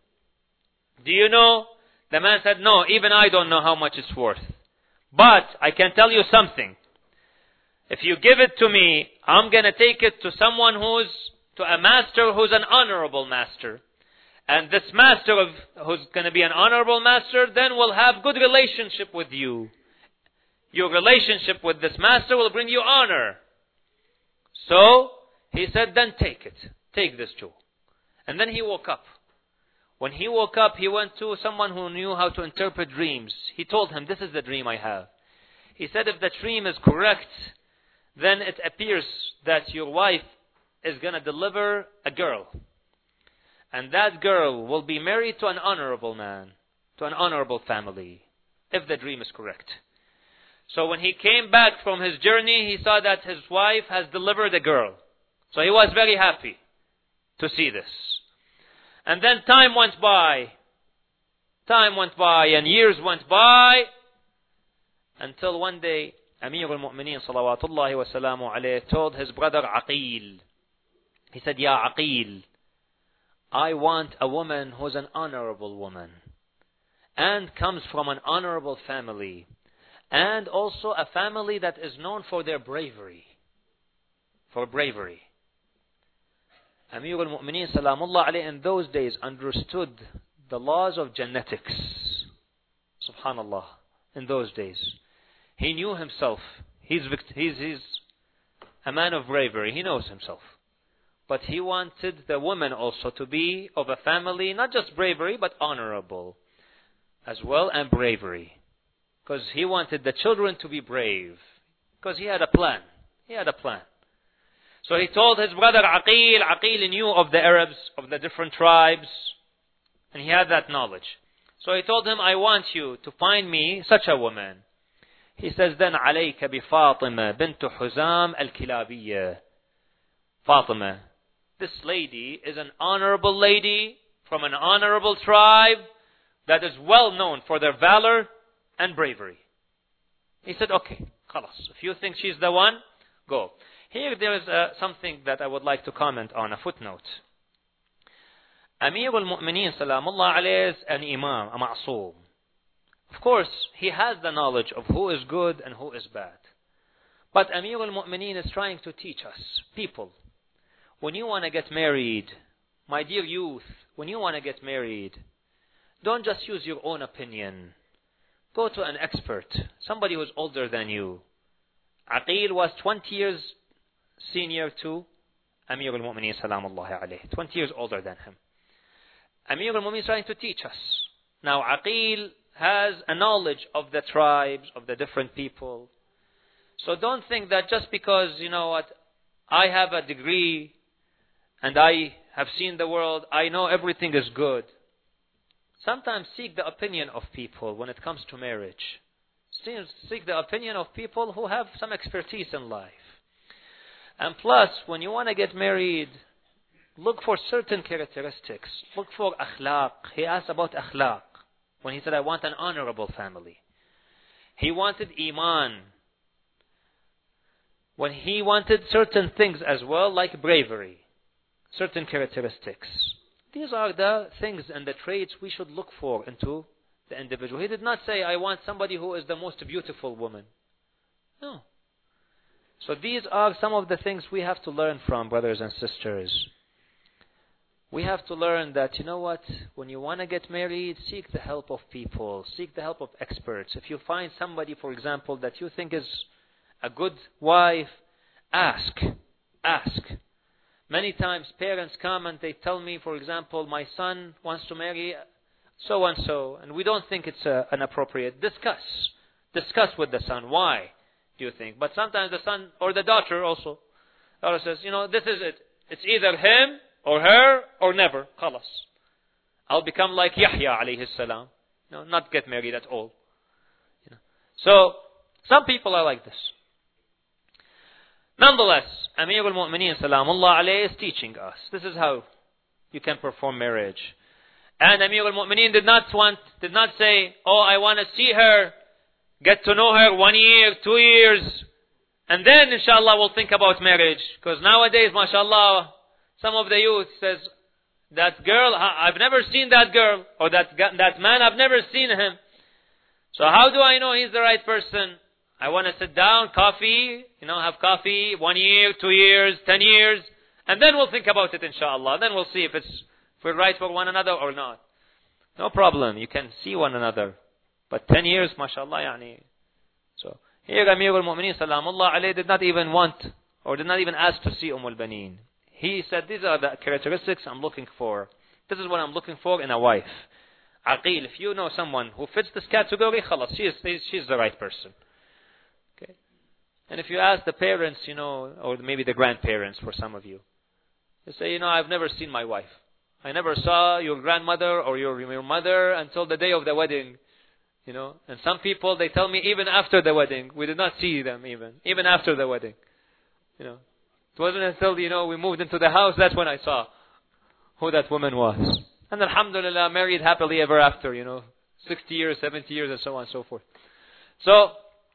Do you know? The man said, no, even I don't know how much it's worth. But I can tell you something. If you give it to me, I'm going to take it to someone who's, to a master who's an honorable master. And this master of, who's going to be an honorable master, then will have good relationship with you. Your relationship with this master will bring you honor. So, he said, then take it. Take this jewel. And then he woke up. When he woke up, he went to someone who knew how to interpret dreams. He told him, this is the dream I have. He said, if the dream is correct, then it appears that your wife is going to deliver a girl. And that girl will be married to an honorable man, to an honorable family, if the dream is correct. So when he came back from his journey, he saw that his wife has delivered a girl. So he was very happy to see this. And then time went by. Time went by and years went by until one day Amir al-Mu'mineen salawatullahi wa salamu alayhi told his brother Aqil. He said, Ya Aqil, I want a woman who's an honorable woman and comes from an honorable family, and also a family that is known for their bravery. For bravery. Amir al-Mu'mineen salamullah alayhi in those days understood the laws of genetics. Subhanallah. In those days. He knew himself. He's, he's, he's a man of bravery. He knows himself. But he wanted the woman also to be of a family, not just bravery, but honorable as well, and bravery. Because he wanted the children to be brave. Because he had a plan. He had a plan. So he told his brother Aqil, Aqil knew of the Arabs, of the different tribes, and he had that knowledge. So he told him, I want you to find me such a woman. He says, then عليك بفاطمة بنت حزام الكلابية. Fatima, this lady is an honorable lady from an honorable tribe that is well known for their valor and bravery. He said, okay, خلاص. If you think she's the one, go. Here there is uh, something that I would like to comment on, a footnote. Amir al-Mu'mineen salamullah alayhi is an imam, a ma'soom. Of course, he has the knowledge of who is good and who is bad. But Amir al-Mu'mineen is trying to teach us, people, when you want to get married, my dear youth, when you want to get married, don't just use your own opinion. Go to an expert, somebody who is older than you. Aqil was twenty years senior to Amir al-Mu'mineen salamullahi alayhi, twenty years older than him. Amir al-Mu'mineen is trying to teach us. Now Aqil has a knowledge of the tribes, of the different people. So don't think that just because, you know what, I have a degree and I have seen the world. I know everything is good. Sometimes seek the opinion of people when it comes to marriage. Seek the opinion of people who have some expertise in life. And plus, when you want to get married, look for certain characteristics. Look for akhlaq. He asked about akhlaq when he said, I want an honorable family. He wanted iman. When he wanted certain things as well, like bravery, certain characteristics. These are the things and the traits we should look for into the individual. He did not say, I want somebody who is the most beautiful woman. No. So these are some of the things we have to learn from, brothers and sisters. We have to learn that, you know what, when you want to get married, seek the help of people, seek the help of experts. If you find somebody, for example, that you think is a good wife, ask, ask. Many times parents come and they tell me, for example, my son wants to marry so and so, and we don't think it's uh, inappropriate. Discuss. Discuss with the son. Why do you think? But sometimes the son or the daughter also, daughter says, you know, this is it. It's either him or her or never. Khalas. I'll become like Yahya alayhi salam. You know, not get married at all. You know. So some people are like this. Nonetheless, Amir al-Mu'mineen Salamullah alayhi is teaching us. This is how you can perform marriage. And Amir al-Mu'mineen did not want, did not say, oh, I want to see her, get to know her one year, two years, and then inshallah we'll think about marriage. Because nowadays, mashallah, some of the youth says, that girl, I've never seen that girl, or that, that man, I've never seen him. So how do I know he's the right person? I want to sit down, coffee, you know, have coffee, one year, two years, ten years, and then we'll think about it, inshallah. Then we'll see if it's if we're right for one another or not. No problem, you can see one another. But ten years, mashallah, yani. So, here Amir al-Mu'mineen, Salamullah alayhi, did not even want, or did not even ask to see Umm al-Baneen. He said, these are the characteristics I'm looking for. This is what I'm looking for in a wife. Aqil, if you know someone who fits this category, khalas, she is, she's the right person. Okay. And if you ask the parents, you know, or maybe the grandparents for some of you, they say, you know, I've never seen my wife. I never saw your grandmother or your, your mother until the day of the wedding. You know, and some people, they tell me even after the wedding, we did not see them even, even after the wedding. You know, it wasn't until, you know, we moved into the house, that's when I saw who that woman was. And alhamdulillah, married happily ever after, you know, sixty years, seventy years, and so on and so forth. So,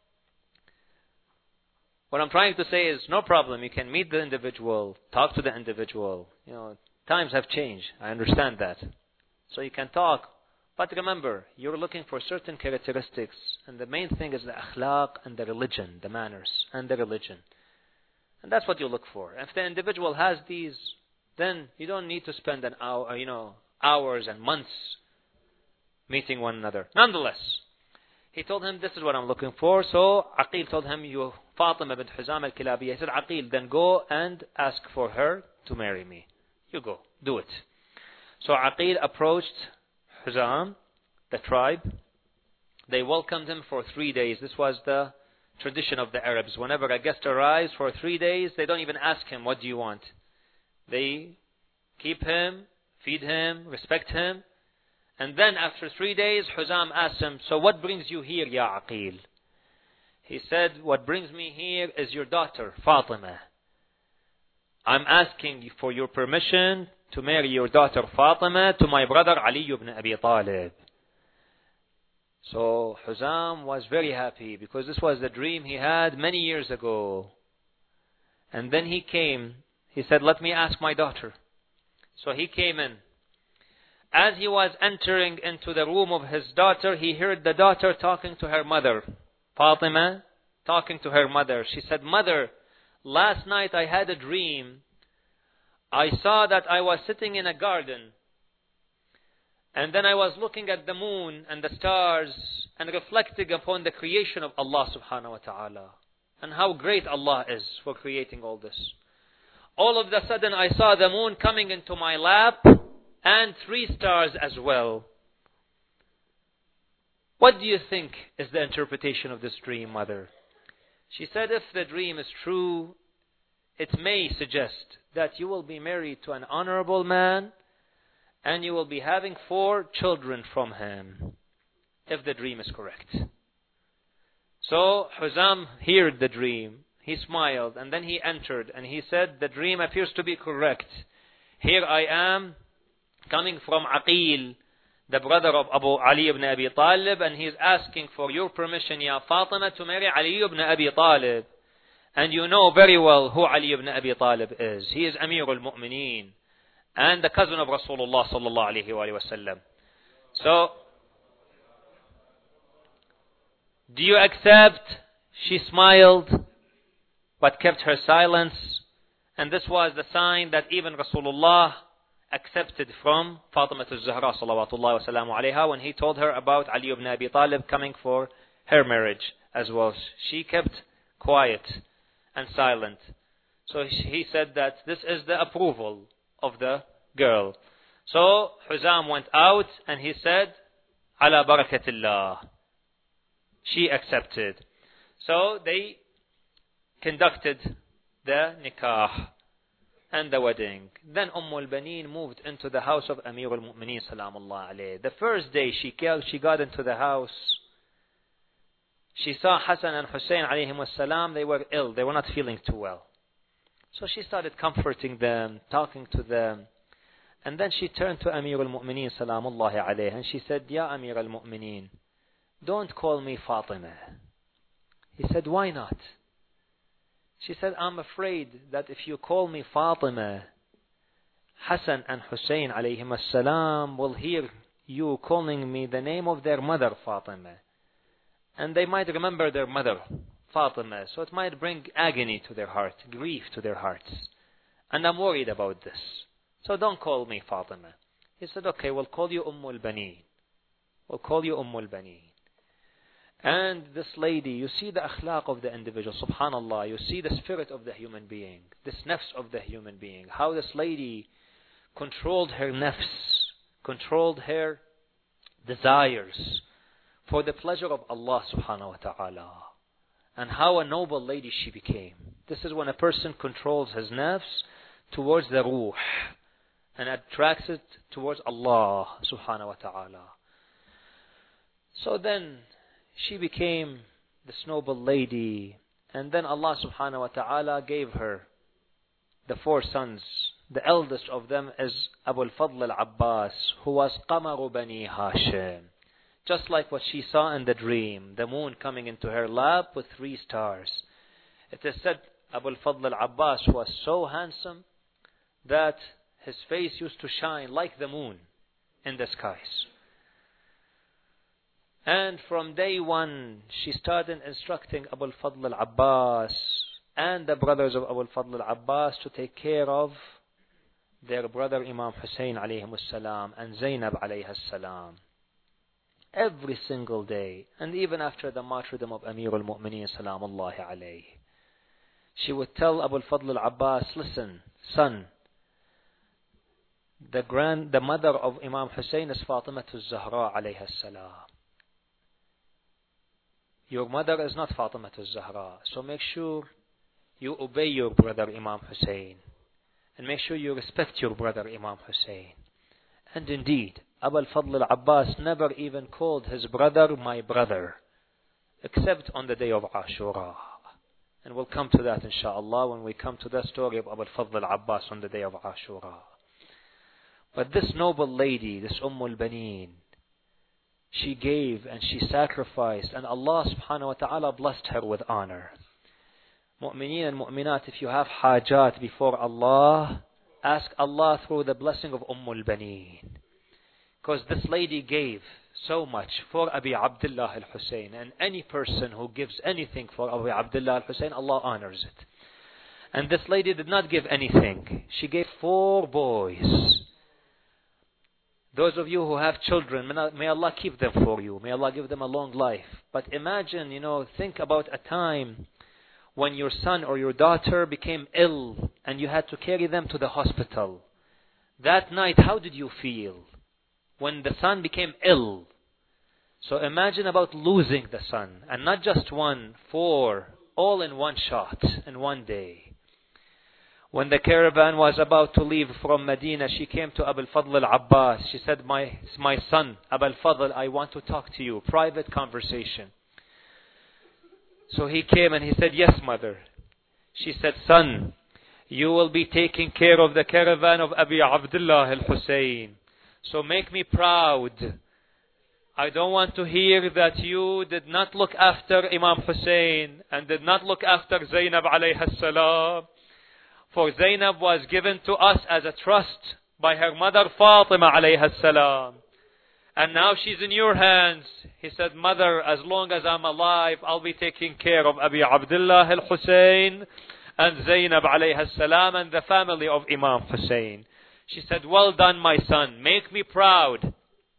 what I'm trying to say is, no problem. You can meet the individual, talk to the individual. You know, times have changed. I understand that. So you can talk. But remember, you're looking for certain characteristics. And the main thing is the akhlaq and the religion, the manners and the religion. And that's what you look for. If the individual has these, then you don't need to spend an hour, you know, hours and months meeting one another. Nonetheless, he told him, this is what I'm looking for. So Aqil told him, you Fatima bint Huzam al-Kilabiyya. He said, Aqil, then go and ask for her to marry me. You go, do it. So Aqil approached Huzam, the tribe. They welcomed him for three days. This was the tradition of the Arabs. Whenever a guest arrives for three days, they don't even ask him, what do you want? They keep him, feed him, respect him. And then after three days, Huzam asked him, so what brings you here, Ya Aqil? He said, what brings me here is your daughter, Fatima. I'm asking for your permission to marry your daughter, Fatima, to my brother, Ali ibn Abi Talib. So Huzam was very happy because this was the dream he had many years ago. And then he came. He said, let me ask my daughter. So he came in. As he was entering into the room of his daughter, he heard the daughter talking to her mother. Fatima talking to her mother. She said, Mother, last night I had a dream. I saw that I was sitting in a garden. And then I was looking at the moon and the stars and reflecting upon the creation of Allah subhanahu wa ta'ala. And how great Allah is for creating all this. All of a sudden I saw the moon coming into my lap and three stars as well. What do you think is the interpretation of this dream, Mother? She said, if the dream is true, it may suggest that you will be married to an honorable man and you will be having four children from him, if the dream is correct. So Huzam heard the dream, he smiled, and then he entered and he said, the dream appears to be correct. Here I am coming from Aqil, the brother of Abu Ali ibn Abi Talib, and he is asking for your permission, Ya Fatima, to marry Ali ibn Abi Talib. And you know very well who Ali ibn Abi Talib is. He is Amir al-Mu'mineen and the cousin of Rasulullah sallallahu alayhi wa sallam. So, do you accept? She smiled, but kept her silence. And this was the sign that even Rasulullah accepted from Fatima al-Zahra salawatullah wa salamu alayha when he told her about Ali ibn Abi Talib coming for her marriage as well. She kept quiet and silent. So he said that this is the approval of the girl. So Huzam went out and he said, Ala barakatillah. She accepted. So they conducted the nikah and the wedding. Then Umm al-Baneen moved into the house of Amir al-Mu'mineen salamullah alayhi. The first day she she got into the house, she saw Hassan and Hussein alayhim wassalam. They were ill. They were not feeling too well. So she started comforting them, talking to them. And then she turned to Amir al-Mu'mineen salamullahi alayhi and she said, Ya Amir al-Mu'mineen, don't call me Fatima. He said, why not? She said, I'm afraid that if you call me Fatima, Hassan and Hussein alayhim assalam will hear you calling me the name of their mother Fatima. And they might remember their mother, Fatima. So it might bring agony to their heart, grief to their hearts. And I'm worried about this. So don't call me Fatima. He said, okay, we'll call you Umm al-Baneen. We'll call you Umm al-Baneen. And this lady, you see the akhlaq of the individual, subhanallah. You see the spirit of the human being, this nafs of the human being. How this lady controlled her nafs, controlled her desires for the pleasure of Allah subhanahu wa ta'ala. And how a noble lady she became. This is when a person controls his nafs towards the ruh and attracts it towards Allah subhanahu wa ta'ala. So then she became this noble lady, and then Allah subhanahu wa ta'ala gave her the four sons. The eldest of them is Abu al-Fadl al-Abbas, who was Qamaru Bani Hashim. Just like what she saw in the dream, the moon coming into her lap with three stars. It is said Abu al-Fadl al-Abbas was so handsome that his face used to shine like the moon in the skies. And from day one, she started instructing Abu al-Fadl al-Abbas and the brothers of Abu al-Fadl al-Abbas to take care of their brother Imam Hussein alayhi salam and Zainab alayhi salam. Every single day, and even after the martyrdom of Amir al-Mu'mineen salamullahi alayhi, she would tell Abu al-Fadl al-Abbas, listen, son, the grand, the mother of Imam Hussein is Fatima al-Zahra alayhi salam. Your mother is not Fatima al-Zahra, so make sure you obey your brother Imam Hussein, and make sure you respect your brother Imam Hussein. And indeed, Abu al-Fadl al-Abbas never even called his brother my brother, except on the day of Ashura. And we'll come to that inshaAllah when we come to the story of Abu al-Fadl al-Abbas on the day of Ashura. But this noble lady, this Umm al-Baneen, she gave and she sacrificed, and Allah subhanahu wa ta'ala blessed her with honor. Mu'mineen and mu'minat, if you have hajat before Allah, ask Allah through the blessing of Umm al-Baneen. Because this lady gave so much for Abi Abdullah al-Hussein, and any person who gives anything for Abi Abdullah al-Hussein, Allah honors it. And this lady did not give anything. She gave four boys. Those of you who have children, may Allah keep them for you. May Allah give them a long life. But imagine, you know, think about a time when your son or your daughter became ill and you had to carry them to the hospital. That night, how did you feel when the son became ill? So imagine about losing the son, and not just one, four, all in one shot, in one day. When the caravan was about to leave from Medina, she came to Abu al-Fadl al-Abbas. She said, my, my son, Abu al-Fadl, I want to talk to you. Private conversation. So he came and he said, yes, mother. She said, son, you will be taking care of the caravan of Abi Abdullah al-Hussein. So make me proud. I don't want to hear that you did not look after Imam Hussein and did not look after Zainab alayha salam. For Zainab was given to us as a trust by her mother Fatima alayha salam. And now she's in your hands. He said, mother, as long as I'm alive, I'll be taking care of Abi Abdullah al-Hussein and Zainab alayha salam and the family of Imam Hussein. She said, well done, my son. Make me proud.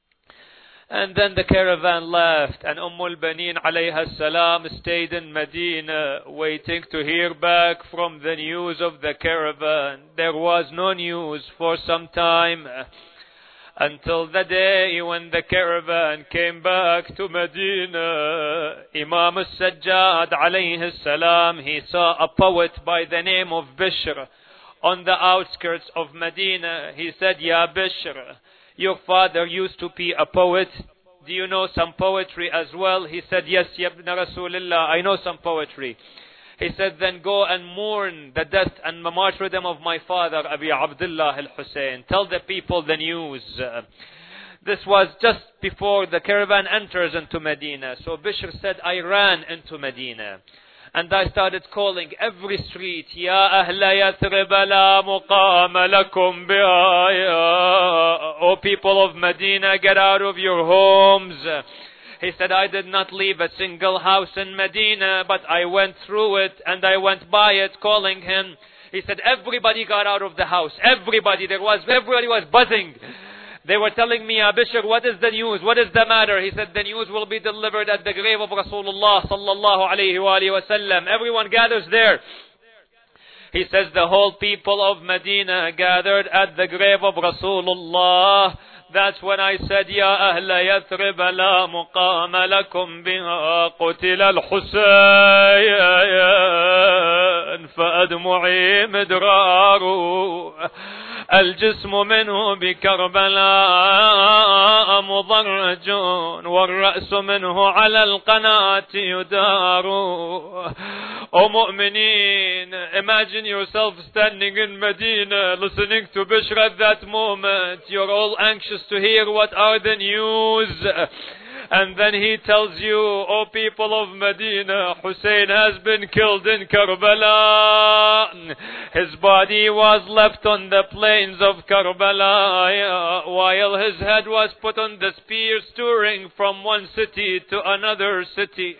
And then the caravan left, and Umm al-Banin alayha salam stayed in Medina, waiting to hear back from the news of the caravan. There was no news for some time, until the day when the caravan came back to Medina. Imam al-Sajjad alayhi salam, he saw a poet by the name of Bishr on the outskirts of Medina. He said, Ya Bishr, your father used to be a poet. Do you know some poetry as well? He said, yes, Ya Ibn Rasulullah, I know some poetry. He said, then go and mourn the death and martyrdom of my father, Abi Abdullah al-Hussein. Tell the people the news. This was just before the caravan enters into Medina. So Bishr said, I ran into Medina. And I started calling every street, Ya Ahla Yathrib la muqama lakum biha. O people of Medina, get out of your homes. He said, I did not leave a single house in Medina, but I went through it and I went by it calling him. He said, everybody got out of the house. Everybody, there was, everybody was buzzing. They were telling me, Ya Bishr, what is the news? What is the matter? He said, the news will be delivered at the grave of Rasulullah sallallahu alayhi wa alihi wa sallam. Everyone gathers there. He says, the whole people of Medina gathered at the grave of Rasulullah. That's when I said, Ya Ahla Yathrib la muqama lakum biha qutila al-Husayn fa'admu'i midraru. الجسم منه بكربلاء مضرج والرأس منه على القناة يدار. O mu'mineen, imagine yourself standing in Medina listening to Bishr at that moment. You're all anxious to hear what are the news. And then he tells you, O people of Medina, Hussein has been killed in Karbala. His body was left on the plains of Karbala, while his head was put on the spears touring from one city to another city.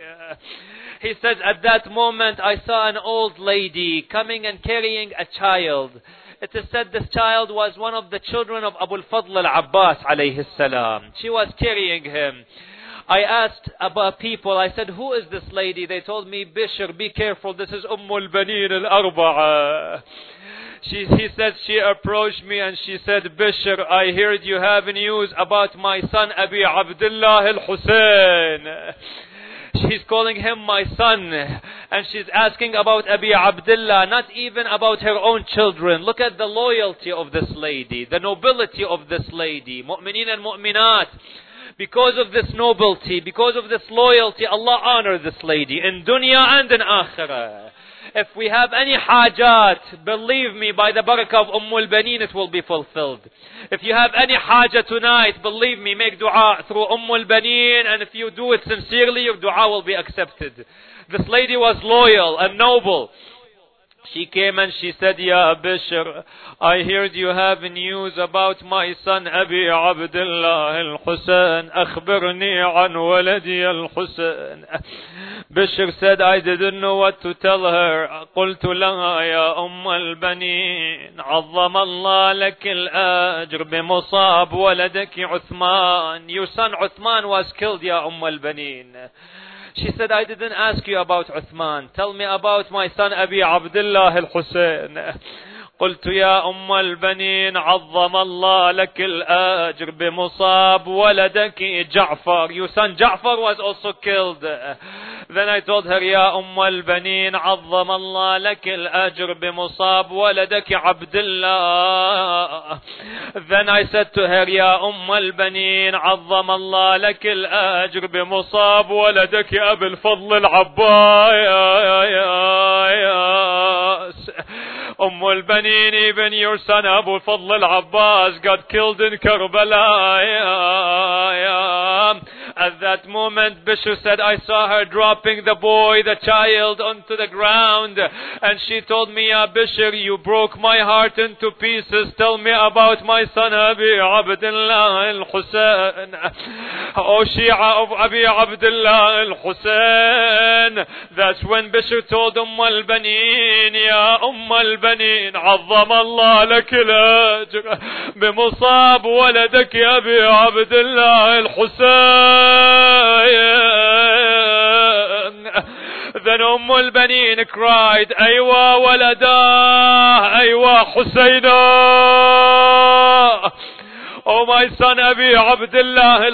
He says, at that moment I saw an old lady coming and carrying a child. It is said this child was one of the children of Abu al-Fadl al-Abbas alayhi salam. She was carrying him. I asked about people, I said, who is this lady? They told me, Bishr, be careful, this is Umm al-Banin al-Arba'a. She, he said, she approached me and she said, Bishr, I heard you have news about my son Abi Abdullah al-Hussein. She's calling him my son. And she's asking about Abi Abdullah, not even about her own children. Look at the loyalty of this lady, the nobility of this lady. Mu'mineen and mu'minat. Because of this nobility, because of this loyalty, Allah honored this lady in dunya and in akhirah. If we have any hajat, believe me, by the barakah of Umm al-Banin, it will be fulfilled. If you have any haja tonight, believe me, make dua through Umm al-Banin, and if you do it sincerely, your dua will be accepted. This lady was loyal and noble. She came and she said, Ya Bishr, I heard you have news about my son Abi Abdullah al-Hussein. Akhbirni an waladi al-Hussein. Bishr said, I didn't know what to tell her. قلت لها يا أم البنين عظم الله لك الأجر بمصاب ولدك عثمان. Your son Uthman was killed, Ya Umm al-Banin. She said, I didn't ask you about Uthman. Tell me about my son Abi Abdullah al-Hussein. قلت يا أم البنين عظم الله لك الأجر بمصاب ولدك جعفر. Your son Ja'far was also killed. Then I told her, يا أم البنين عظم الله لك الأجر بمصاب ولدك عبد الله. Then I said to her, يا أم البنين عظم الله لك الأجر بمصاب ولدك أبي الفضل العباس. أم البنين, even your son Abu al-Fadl al-Abbas got killed in Karbala. At that moment, Bishr said, I saw her dropping the boy, the child, onto the ground. And she told me, Ya Bishr, you broke my heart into pieces. Tell me about my son Abi Abdullah al-Husayn. Oh, Shia of Abi Abdullah al-Husayn. That's when Bishr told Umm al-Banin, Ya Umm al-Banin, عظم الله لك الأجر بمصاب ولدك أبي عبد الله الحسين. Then Umm al-Banin cried, أيوا ولدا أيوا حسينا. Oh, my son Abi Abdullah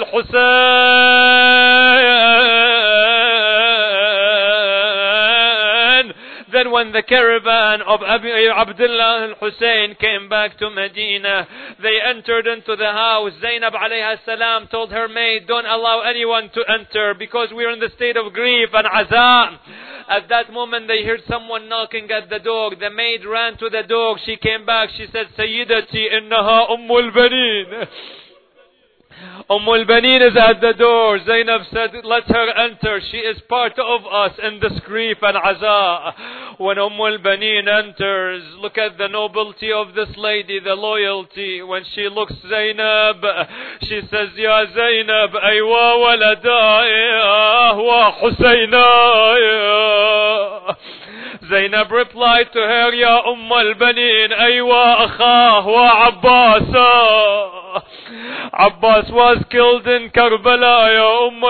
al-Husayn. Then when the caravan of Abi Abdullah al-Husayn came back to Medina, they entered into the house. Zainab alayha salam told her maid, don't allow anyone to enter because we are in the state of grief and azam. At that moment they heard someone knocking at the door. The maid ran to the door. She came back. She said, Sayyidati innaha Umm al-Banin. Umm al-Banin is at the door. Zainab said, let her enter. She is part of us in this grief and azaa. When Umm al-Banin enters, look at the nobility of this lady, the loyalty. When she looks Zainab, she says, Ya Zainab, aywa waladaya wa Husaynaya. Zainab replied to her, Ya Umm al-Banin, aywa akhah wa Abbasa. Abbas was killed in Karbala, Ya Umm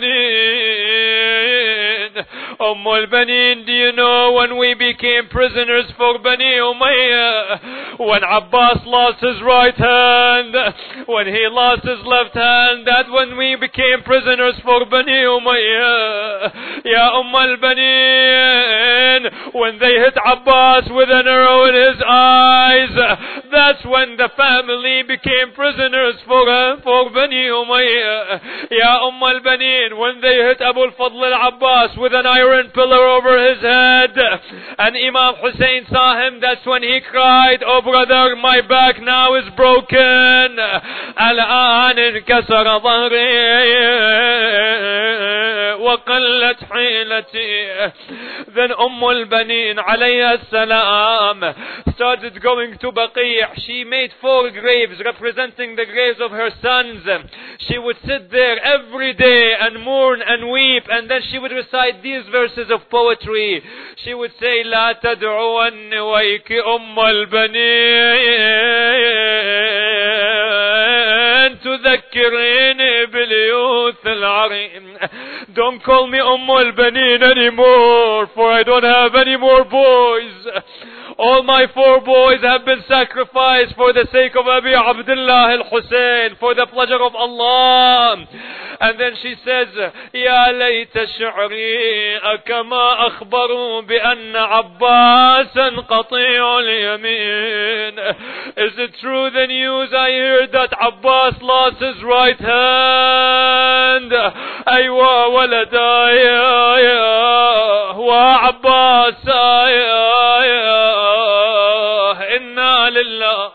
al-Banin. Umm al-Banin, do you know when we became prisoners for Bani Umayyah? When Abbas lost his right hand, when he lost his left hand, that when we became prisoners for Bani Umayyah. Ya Umm al-Banin, when they hit Abbas with an arrow in his eyes, that's when the family became prisoners for, uh, for Bani Umayyah. Ya Umm al-Banin, when they hit Abu al-Fadl al-Abbas with an iron pillar over his head, and Imam Hussein saw him, that's when he cried, oh brother, my back now is broken. Al-an inkasara dhahri wa qallat hilati. Then Umm al-Banin alayha salam started going to Baqi'. She made four graves representing the graves of her sons. She would sit there every day and mourn and weep, and then she would recite these verses of poetry. She would say, لا تدعون ويك أم البنين تذكريني باليوث العريم. Don't call me Umm al-Banin anymore, for I don't have any more boys. All my four boys have been sacrificed for the sake of Abi Abdullah al-Husayn, for the pleasure of Allah. And then she says, يا ليت شعري كما أخبروا بأن عباسا قطيع اليمين. Is it true the news I heard that Abbas lost his right hand? أيوا ولدايا وعباس إنا لله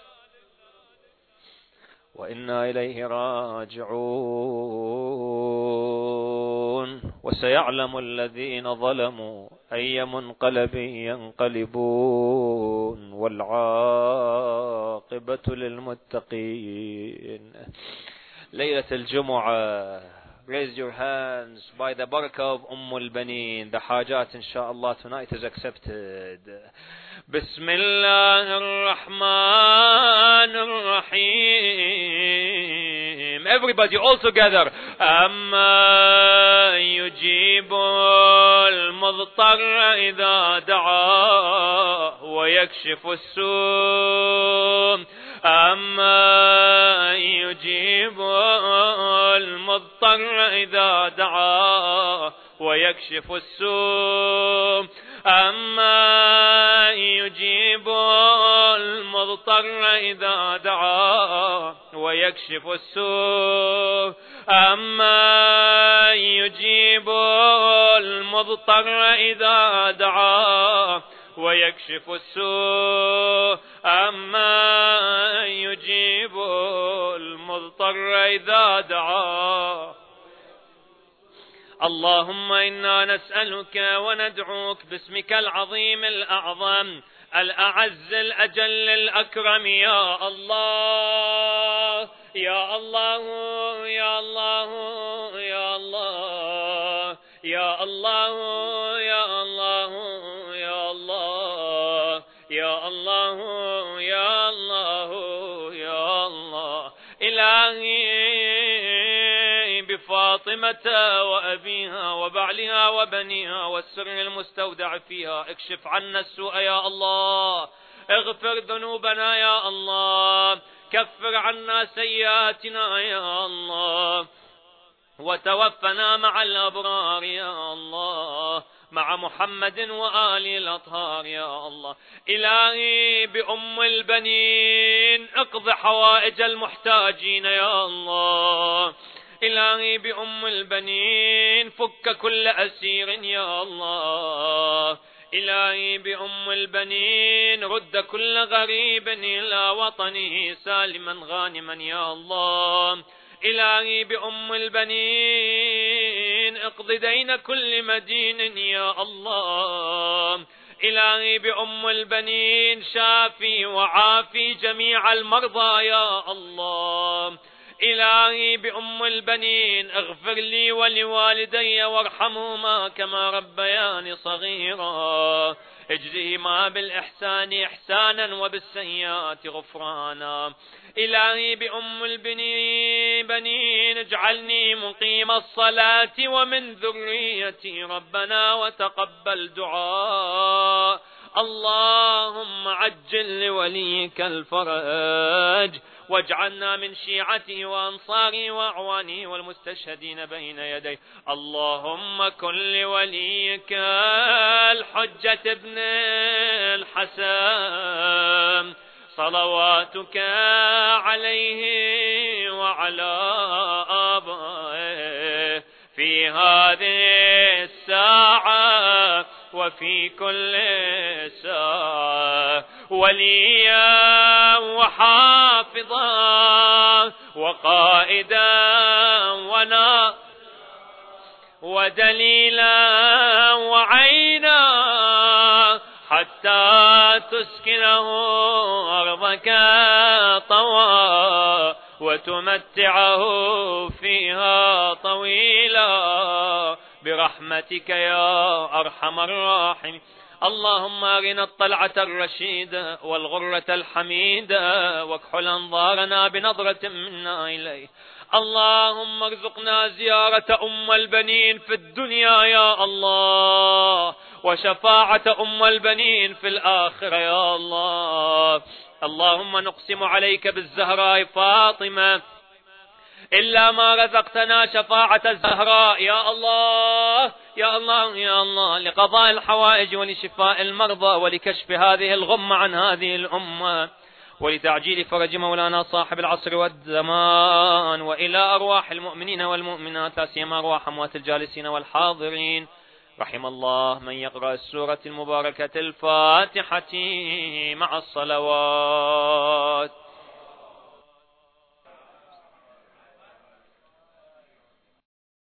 وإنا إليه راجعون. وسيعلم الذين ظلموا أي منقلب ينقلبون والعاقبة للمتقين. ليلة الجمعة, raise your hands by the barakah of Umm al-Banin. The hajat inshallah tonight is accepted. Bismillah ar-Rahman ar-Rahim. Everybody all together. Amma yujibu al-mudtarra idha da'a wa yakshifu as-su' أما يجيب المضطر إذا دعا ويكشف السوء أما يجيب المضطر إذا دعا ويكشف السوء أما يجيب المضطر إذا دعا ويكشف السوء أما يجيب المضطر إذا دعا. اللهم إنا نسألك وندعوك باسمك العظيم الأعظم الأعز الأجل الأكرم يا الله يا الله يا الله يا الله يا الله يا الله يا الله يا الله يا الله يا الله إلهي بفاطمة وأبيها وبعلها وبنيها والسر المستودع فيها اكشف عنا السوء يا الله اغفر ذنوبنا يا الله كفر عنا سيئاتنا يا الله وتوفنا مع الأبرار يا الله مع محمد وآل الأطهار يا الله. إلهي بأم البنين اقض حوائج المحتاجين يا الله. إلهي بأم البنين فك كل أسير يا الله. إلهي بأم البنين رد كل غريب إلى وطنه سالما غانما يا الله. إلهي بأم البنين اقض دين كل مدين يا الله. إلهي بأم البنين شافي وعافي جميع المرضى يا الله. إلهي بأم البنين اغفر لي ولوالدي وارحمهما كما ربياني صغيرا اجزهما بالإحسان إحسانا وبالسيئات غفرانا. إلهي بأم البنين اجعلني مقيم الصلاة ومن ذريتي ربنا وتقبل دعاء. اللهم عجل لوليك الفرج واجعلنا من شيعته وأنصاره وأعوانه والمستشهدين بين يديه. اللهم كن لوليك الحجة ابن الحسن صلواتك عليه وعلى آبائه في هذه الساعة وفي كل ساعة وليا وحافظا وقائدا ونا ودليلا وعينا حتى تسكنه أرضك طوى وتمتعه فيها طويلا برحمتك يا أرحم الراحمين. اللهم أرنا الطلعة الرشيدة والغرة الحميدة واكحل أنظارنا بنظرة منا إليه. اللهم ارزقنا زيارة أم البنين في الدنيا يا الله وشفاعة أم البنين في الآخرة يا الله. اللهم نقسم عليك بالزهراء فاطمة إلا ما رزقتنا شفاعة الزهراء يا الله يا الله يا الله لقضاء الحوائج ولشفاء المرضى ولكشف هذه الغمة عن هذه الأمة ولتعجيل فرج مولانا صاحب العصر والزمان. وإلى أرواح المؤمنين والمؤمنات لا سيما أرواح أموات الجالسين والحاضرين. رحم الله من يقرأ السورة المباركة الفاتحة مع الصلوات.